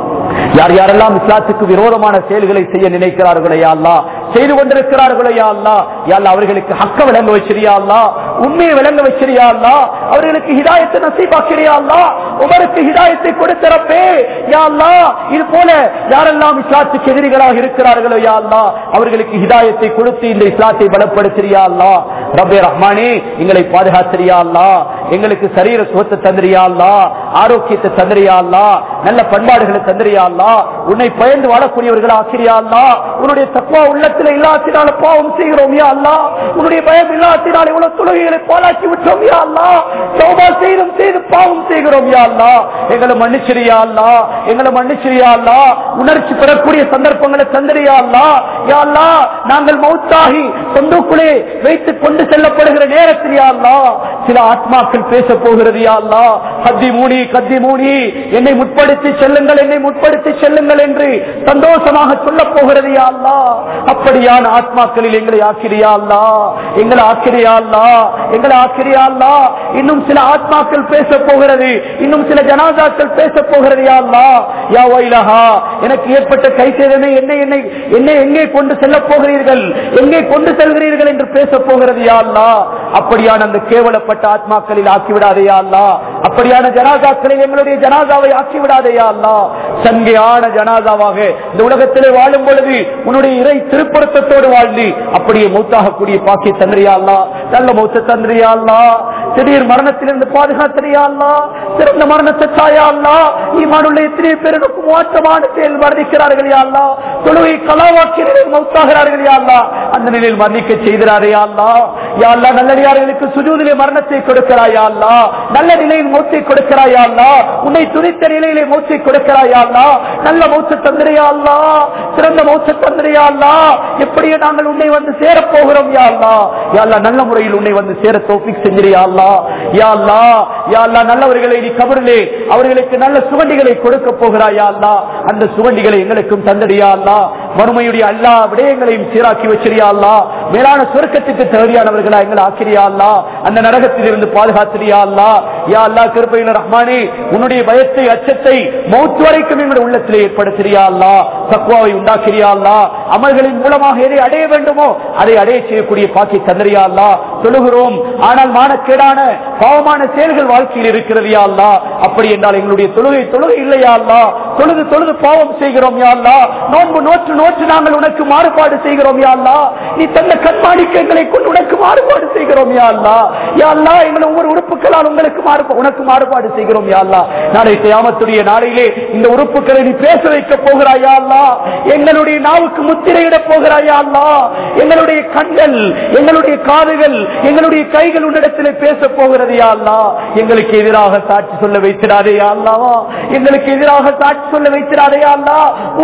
யார் யாரெல்லாம் இஸ்லாத்துக்கு விரோதமான செயல்களை செய்ய நினைக்கிறார்களோ யா அல்லாஹ், செய்து கொண்டிருக்கிறார்களோ யா அல்லாஹ், யா அல்லாஹ் அவர்களுக்கு ஹக்க விளங்க வச்சிரியா அல்லாஹ். உண்மையை விளங்க வச்சிரியா அல்லாஹ். அவர்களுக்கு ஹிதாயத்தை நசீபாக்கிறியா அல்லாஹ். உமருக்கு ஹிதாயத்தை கொடுத்திருப்பே யா அல்லாஹ். இது போல யாரெல்லாம் இஸ்லாத்துக்கு எதிரிகளாக இருக்கிறார்களோ யா அல்லாஹ், அவர்களுக்கு ஹிதாயத்தை கொடுத்து இந்த இஸ்லாத்தை பலப்படுத்தியா அல்லாஹ். ரப்பே ரஹ்மானே, எங்களை பாதுகாத்திரியா அல்லாஹ். எங்களுக்கு சரீர சுகத்தை தந்திரியா அல்லாஹ். ஆரோக்கியத்தை தந்திரியா அல்லாஹ். நல்ல பண்பாடுகளை தந்திரியா அல்லாஹ். உன்னை பயந்து வாழக்கூடியவர்கள் ஆக்கிரியா அல்லாஹ். உன்னுடைய தக்வா உள்ளத்தில் இல்லாத்தினால பாவம் செய்கிறோம் யா அல்லாஹ். உன்னுடைய பயம் இல்லாத்தினால் இவ்வளவு தொழுகைகளை பாலாக்கி விட்டோம் யா அல்லாஹ். தௌபா செய்தும் செய்து பாவம் செய்கிறோம் யா அல்லாஹ். எங்களை மன்னிச்சிரியா அல்லாஹ். எங்களை மன்னிச்சிரியா அல்லாஹ். உணர்ச்சி பெறக்கூடிய சந்தர்ப்பங்களை தந்திரியா அல்லாஹ். யா அல்லாஹ், நாங்கள் மௌத்தாகி சொந்தக்குள்ளே வைத்துக் கொண்டு செல்லப்படுகிற நேரத்தில் யா அல்லாஹ் சில ஆத்மாக்கள் பேச போகிறது யா அல்லாஹ். கத்தி மூடி என்னை முற்படுத்தி செல்லுங்கள், என்னை முற்படுத்தி செல்லுங்கள் என்று சந்தோஷமாக சொல்ல போகிறது யா அல்லாஹ். அப்படியான ஆத்மாக்களில் எங்களை ஆக்கிரியா அல்லாஹ். எங்களை ஆக்கிரியா அல்லாஹ். எங்களை ஆக்கிரியா அல்லாஹ். இன்னும் சில ஆத்மாக்கள் பேச போகிறது, இன்னும் சில ஜனாசாக்கள் பேச போகிறது யா அல்லாஹ். யா வைலஹா, எனக்கு ஏற்பட்ட கை சேதமே, என்னை எங்கே கொண்டு செல்ல போகிறீர்கள், எங்கே கொண்டு செல்கிறீர்கள் என்று பேச போகிறது யா அல்லாஹ். அப்படியான அந்த கேவலப்பட்ட ஆத்மாக்களில் ஆக்கிவிடாதே யா அல்லாஹ். அப்படியான ஜனாசாக்களில் எங்களுடைய ஜனாசாவை ஆக்கிவிடாதே யா அல்லாஹ். சங்கையான ஜனாசாவாக இந்த உலகத்திலே வாழும் பொழுது உன்னுடைய இறை திருப்பொருத்தத்தோடு வாழ்ந்து அப்படியே மௌத்தாகக்கூடிய பாக்கிய தந்திரியா அல்லாஹ். நல்ல மௌத்த தந்திரியா அல்லாஹ். திடீர் மரணத்திலிருந்து பாதுகாத்திரியா அல்லாஹ். சிறந்த மரணத்தை தாயா அல்லாஹ். ஈமானுள்ள எத்தனை பேருக்கு மோசமான செயல் மரணிக்கிறார்கள் யா அல்லாஹ். தொழுகை கலாவாக்கி நிலையில் மௌத்தாகிறார்கள் யா அல்லாஹ். அந்த நிலையில் மரணிக்க செய்கிறாரே யா அல்லாஹ். யா அல்லாஹ், நல்லடியார்களுக்கு சுஜூதிலே மரணத்தை கொடுக்கிறாய் யா அல்லாஹ். நல்ல நிலையில் மௌத்தை கொடுக்கிறாய் யா அல்லாஹ். உன்னை துணித்த நிலையிலே மௌத்தை கொடுக்கிறாய் யா அல்லாஹ். நல்ல மௌத்த தந்திரியா அல்லாஹ். சிறந்த மௌத்த தந்திரியா அல்லாஹ். எப்படியே நாங்கள் உன்னை வந்து சேர போகிறோம் யா அல்லாஹ். யா அல்லாஹ், நல்ல முறையில் உன்னை வந்து சேர தௌஃபீக் செஞ்சிரியா அல்லாஹ். யா அல்லாஹ், யா அல்லாஹ், நல்லவர்களை நீ கபரிலே அவர்களுக்கு நல்ல சுவண்டிகளை கொடுக்க போகிறாய் யா அல்லாஹ். அந்த சுவண்டிகளை எங்களுக்கும் தந்தடியா அல்லாஹ். மறுமையுடைய எல்லா விடயங்களையும் சீராக்கி வச்சிரியா அல்லாஹ். மேலான சொர்க்கத்துக்கு தகுதியானவர்களா எங்களை ஆக்கிரியா அல்லாஹ். அந்த நரகத்தில் இருந்து பாதுகாத்திரியா அல்லாஹ். யா அல்லாஹ், கிருபையில் ரஹ்மானே, உன்னுடைய பயத்தை அச்சத்தை மௌத் வரைக்கும் எங்களுடைய உள்ளத்திலே ஏற்படுத்தியா அல்லாஹ். தக்வாவை உண்டாக்கிறியா அல்லாஹ். அமல்களின் மூலமாக எதை அடைய வேண்டுமோ அதை அடைய செய்யக்கூடிய பாக்கி தந்தரியா அல்லாஹ். சொல்லுகிறோம், ஆனால் மானக்கேடான பாவமான செயல்கள் வாழ்க்கையில் இருக்கிறது யா அல்லாஹ். அப்படி என்றால் எங்களுடைய தொழுகை இல்லையா அல்லாஹ். தொழுது பாவம் செய்கிறோம் யா அல்லாஹ். நோன்பு நோற்று நாங்கள் உனக்கு மாறுபாடு செய்கிறோம் யா அல்லாஹ். நீ தந்த கண்மாணிக்கங்களை கொண்டு உனக்கு மாறுபாடு செய்கிறோம் யா அல்லாஹ். யா அல்லாஹ், எங்கள் ஒவ்வொரு உறுப்புகளால் உனக்கு மாறுபாடு செய்கிறோம் யா அல்லாஹ். நாளை கியாமத்துடைய நாளையிலே இந்த உறுப்புகளை நீ பேச வைக்க போகிறாய் யா அல்லாஹ். எங்களுடைய நாவுக்கு முத்திரையிட போகிறாய் யா அல்லாஹ். எங்களுடைய கண்கள், எங்களுடைய காதுகள், எங்களுடைய கைகள் உன்னிடத்திலே பேச போகிறது யா அல்லாஹ். எங்களுக்கு எதிராக சாட்சி சொல்ல வைத்திடாதே யா அல்லாஹ். எங்களுக்கு எதிராக சாட்சி சொல்ல வைத்திடாதே யா அல்லாஹ்.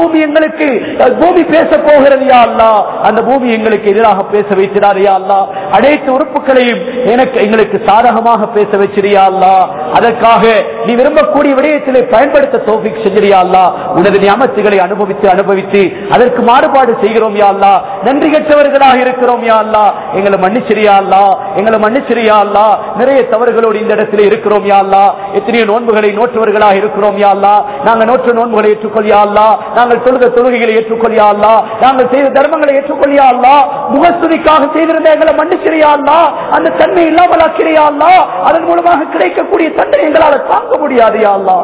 பூமி பேச போகிறது யா அல்லாஹ். அந்த பூமி எங்களுக்கு எதிராக பேச வைத்திடாதே யா அல்லாஹ். அனைத்து உறுப்புகளையும் எங்களுக்கு சாதகமாக பேச வச்சிரியா அல்லாஹ். அதற்காக நீ விரும்பக்கூடிய விடயத்திலே பயன்படுத்த தௌஃபீக் செஞ்சிரியா அல்லாஹ். உனது நியமத்துகளை அனுபவித்து அதற்கு மாறுபாடு செய்கிறோம் யா அல்லாஹ். நன்றி கெட்டவர்களாக இருக்கிறோம் யா அல்லாஹ். எங்களை மன்னிச்சிரியா அல்லாஹ். எங்களை மன்னிச்சிரியா அல்லாஹ். நிறைய தவறுகளோடு இந்த இடத்திலே இருக்கிறோம் யா அல்லாஹ். எத்தனையோ நோன்புகளை நோற்றுவர்களாக இருக்கிறோம் யா அல்லாஹ். நாங்கள் நோற்ற நோன்புகளை ஏற்றுக்கொள்ளியா அல்லா, நாங்கள் தொழுத தொழுகைகளை ஏற்றுக்கொள்ளியா அல்லா, நாங்கள் செய்த தர்மங்களை ஏற்றுக்கொள்ளியா அல்லா, முகஸ்துதிக்காக செய்திருந்த எங்களை மன்னிச்சிரியா அல்லா, அந்த தன்மை இல்லாமல் ஆக்கிறியா அல்லா, அதன் மூலமாக கிடைக்கக்கூடிய தன்மை எங்களால் தாங்க முடியாது யா அல்லா.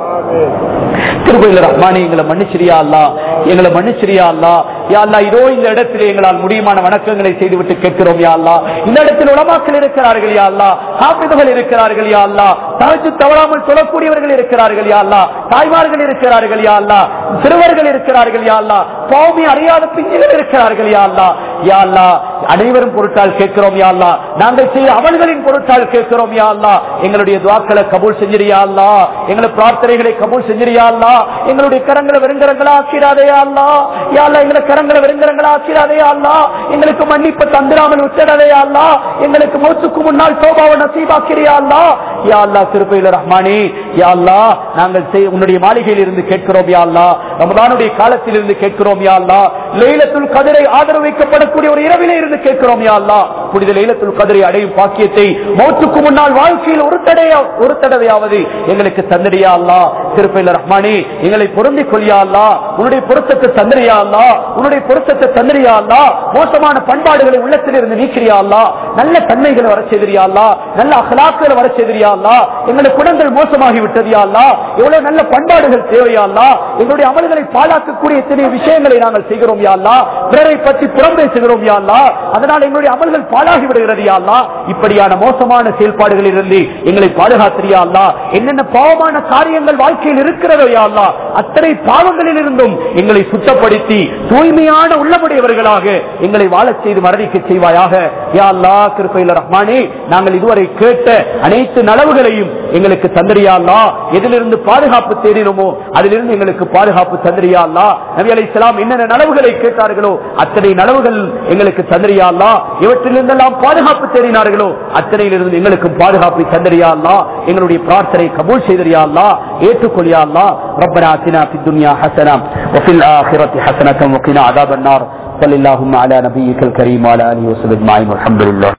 திருபையில ரஹ்மானே எங்களை மன்னிச்சிரியா அல்லா, எங்களை மன்னிச்சிரியா அல்லா. யா அல்லா, இதோ இந்த இடத்திலே எங்களால் முடியுமான வணக்கங்களை செய்துவிட்டு கேட்கிறோம் யா அல்லா. இந்த இடத்தில் உலமாக்கள் இருக்கிறார்கள் யா அல்லா, ஹாஃபிதுகள் இருக்கிறார்கள் யா அல்லா, தவறு தவறாமல் சொல்லக்கூடியவர்கள் இருக்கிறார்கள் யா அல்லா, தாய்மார்கள் இருக்கிறார்கள் யா அல்லா, சிறுவர்கள் இருக்கிறார்கள் யா அல்லா, பாவமே அறியாத பிஞ்சுகள் இருக்கிறார்கள் யா அல்லா. யா அல்லா, அனைவரும் பொருட்டால் கேட்கிறோம் யா அல்லா, நாங்கள் செய்ய அமல்களின் பொருட்டால் கேட்கிறோம் யா அல்லா. எங்களுடைய துஆக்களை கபூல் செஞ்சிரியா அல்லா, எங்களுடைய பிரார்த்தனைகளை கபூல் செஞ்சிரியா அல்லா. எங்களுடைய கரங்களை வெறுங்கரங்களா ஆக்கிராதே யா அல்லா. யா அல்லா, எங்களை கரங்களை வெறுங்கரங்களா ஆக்கிராதே யா அல்லா. எங்களுக்கு மன்னிப்பு தந்திராமல் விட்டுடவே யா அல்லா. எங்களுக்கு மௌத்துக்கு முன்னால் தௌபாவை நசீபாக்கிறியா அல்லா. யா அல்லா, கிருபையில ரஹ்மானே, யா அல்லா, நாங்கள் உன்னுடைய மாளிகையில் இருந்து கேட்கிறோம் யா அல்லா, ரமலானுடைய காலத்தில் இருந்து கேட்கிறோம் யா அல்லா, லைலத்துல் கத்ரை ஆதரவு வைக்கப்படக்கூடிய ஒரு இரவிலே இருந்து கேட்கிறோம் யா அல்லா. புனித லைலத்துல் கத்ரை அடையும் பாக்கியத்தை மௌத்துக்கு முன்னால் வாழ்க்கையில் ஒரு தடவையாவது எங்களுக்கு தந்திரியா அல்லா. கிருபையில ரஹ்மானே, எங்களை பொருந்திக் கொள்ளியா அல்லா, உன்னுடைய பொருத்தத்தை தந்திரியா அல்லா, உன்னுடைய பொருத்தத்தை தந்திரியா அல்லா. மோசமான பண்பாடுகளை உள்ளத்தில் இருந்து நீக்கிறியா அல்லா, நல்ல தன்மைகளை வர செய்தியா அல்லா, நல்ல அகலாக்களை வர செய்தியா அல்லா. எங்களுடைய குணங்கள் மோசமாகி விட்டதியா அல்லா, எவ்வளவு நல்ல பண்பாடுகள் தேவையா அல்லா. எங்களுடைய அமல்களை பாழாக்கக்கூடிய எத்தனை விஷயங்களை நாங்கள் செய்கிறோம் யா அல்லா, பிறரை பற்றி புறம் பேசுகிறோம் யா அல்லா, அதனால் எங்களுடைய அமல்கள் பாழாகி விடுகிறது யா அல்லா. இப்படியான மோசமான செயல்பாடுகளில் இருந்து எங்களை பாதுகாத்திரியா அல்லா. என்னென்ன பாவமான காரியங்கள் வாழ்க்கையில் இருக்கிறதோ யா அல்லா, அத்தனை பாவங்களில் இருந்தும் எங்களை சுத்தப்படுத்தி தூய்மையான உள்ளமுடையவர்களாக எங்களை வாழச் செய்து மரணிக்க செய்வாயாக யா அல்லா. கிருபையில ரஹ்மானே, நாங்கள் இதுவரை கேட்ட அனைத்து நலவுகளையும் எங்களுக்கு தந்திரியா அல்லா. எதிலிருந்து பாதுகாப்பு தேடினோமோ அதிலிருந்து எங்களுக்கு பாதுகாப்பு தந்திரியா அல்லா. நபி அலைஹிஸ்ஸலாம் என்னென்ன நலவுகளை கேட்டார்களோ அத்தனை நலவுகள் எங்களுக்கு தந்திரியா அல்லா. இவற்றிலிருந்தெல்லாம் பாதுகாப்பு தேடினார்களோ அத்தனையிலிருந்து எங்களுக்கு பாதுகாப்பை தந்திரியா அல்லா. எங்களுடைய பிரார்த்தனை கபூல் செய்தியா அல்லா, ஏற்றுக்கொள்ளியா அல்லா. ரப்பனா ஆத்தினா ஃபித் துன்யா ஹஸனா வஃபில் ஆখিরাতি ஹஸனத்தன் வகினா அஸாபன் நார். ஸல்லல்லாஹு அலா நபியிக்கல் கரீம் வ அலா ஆலிஹி வஸல்லம் அஜ்மஈன். அல்ஹம்துலில்லாஹ்.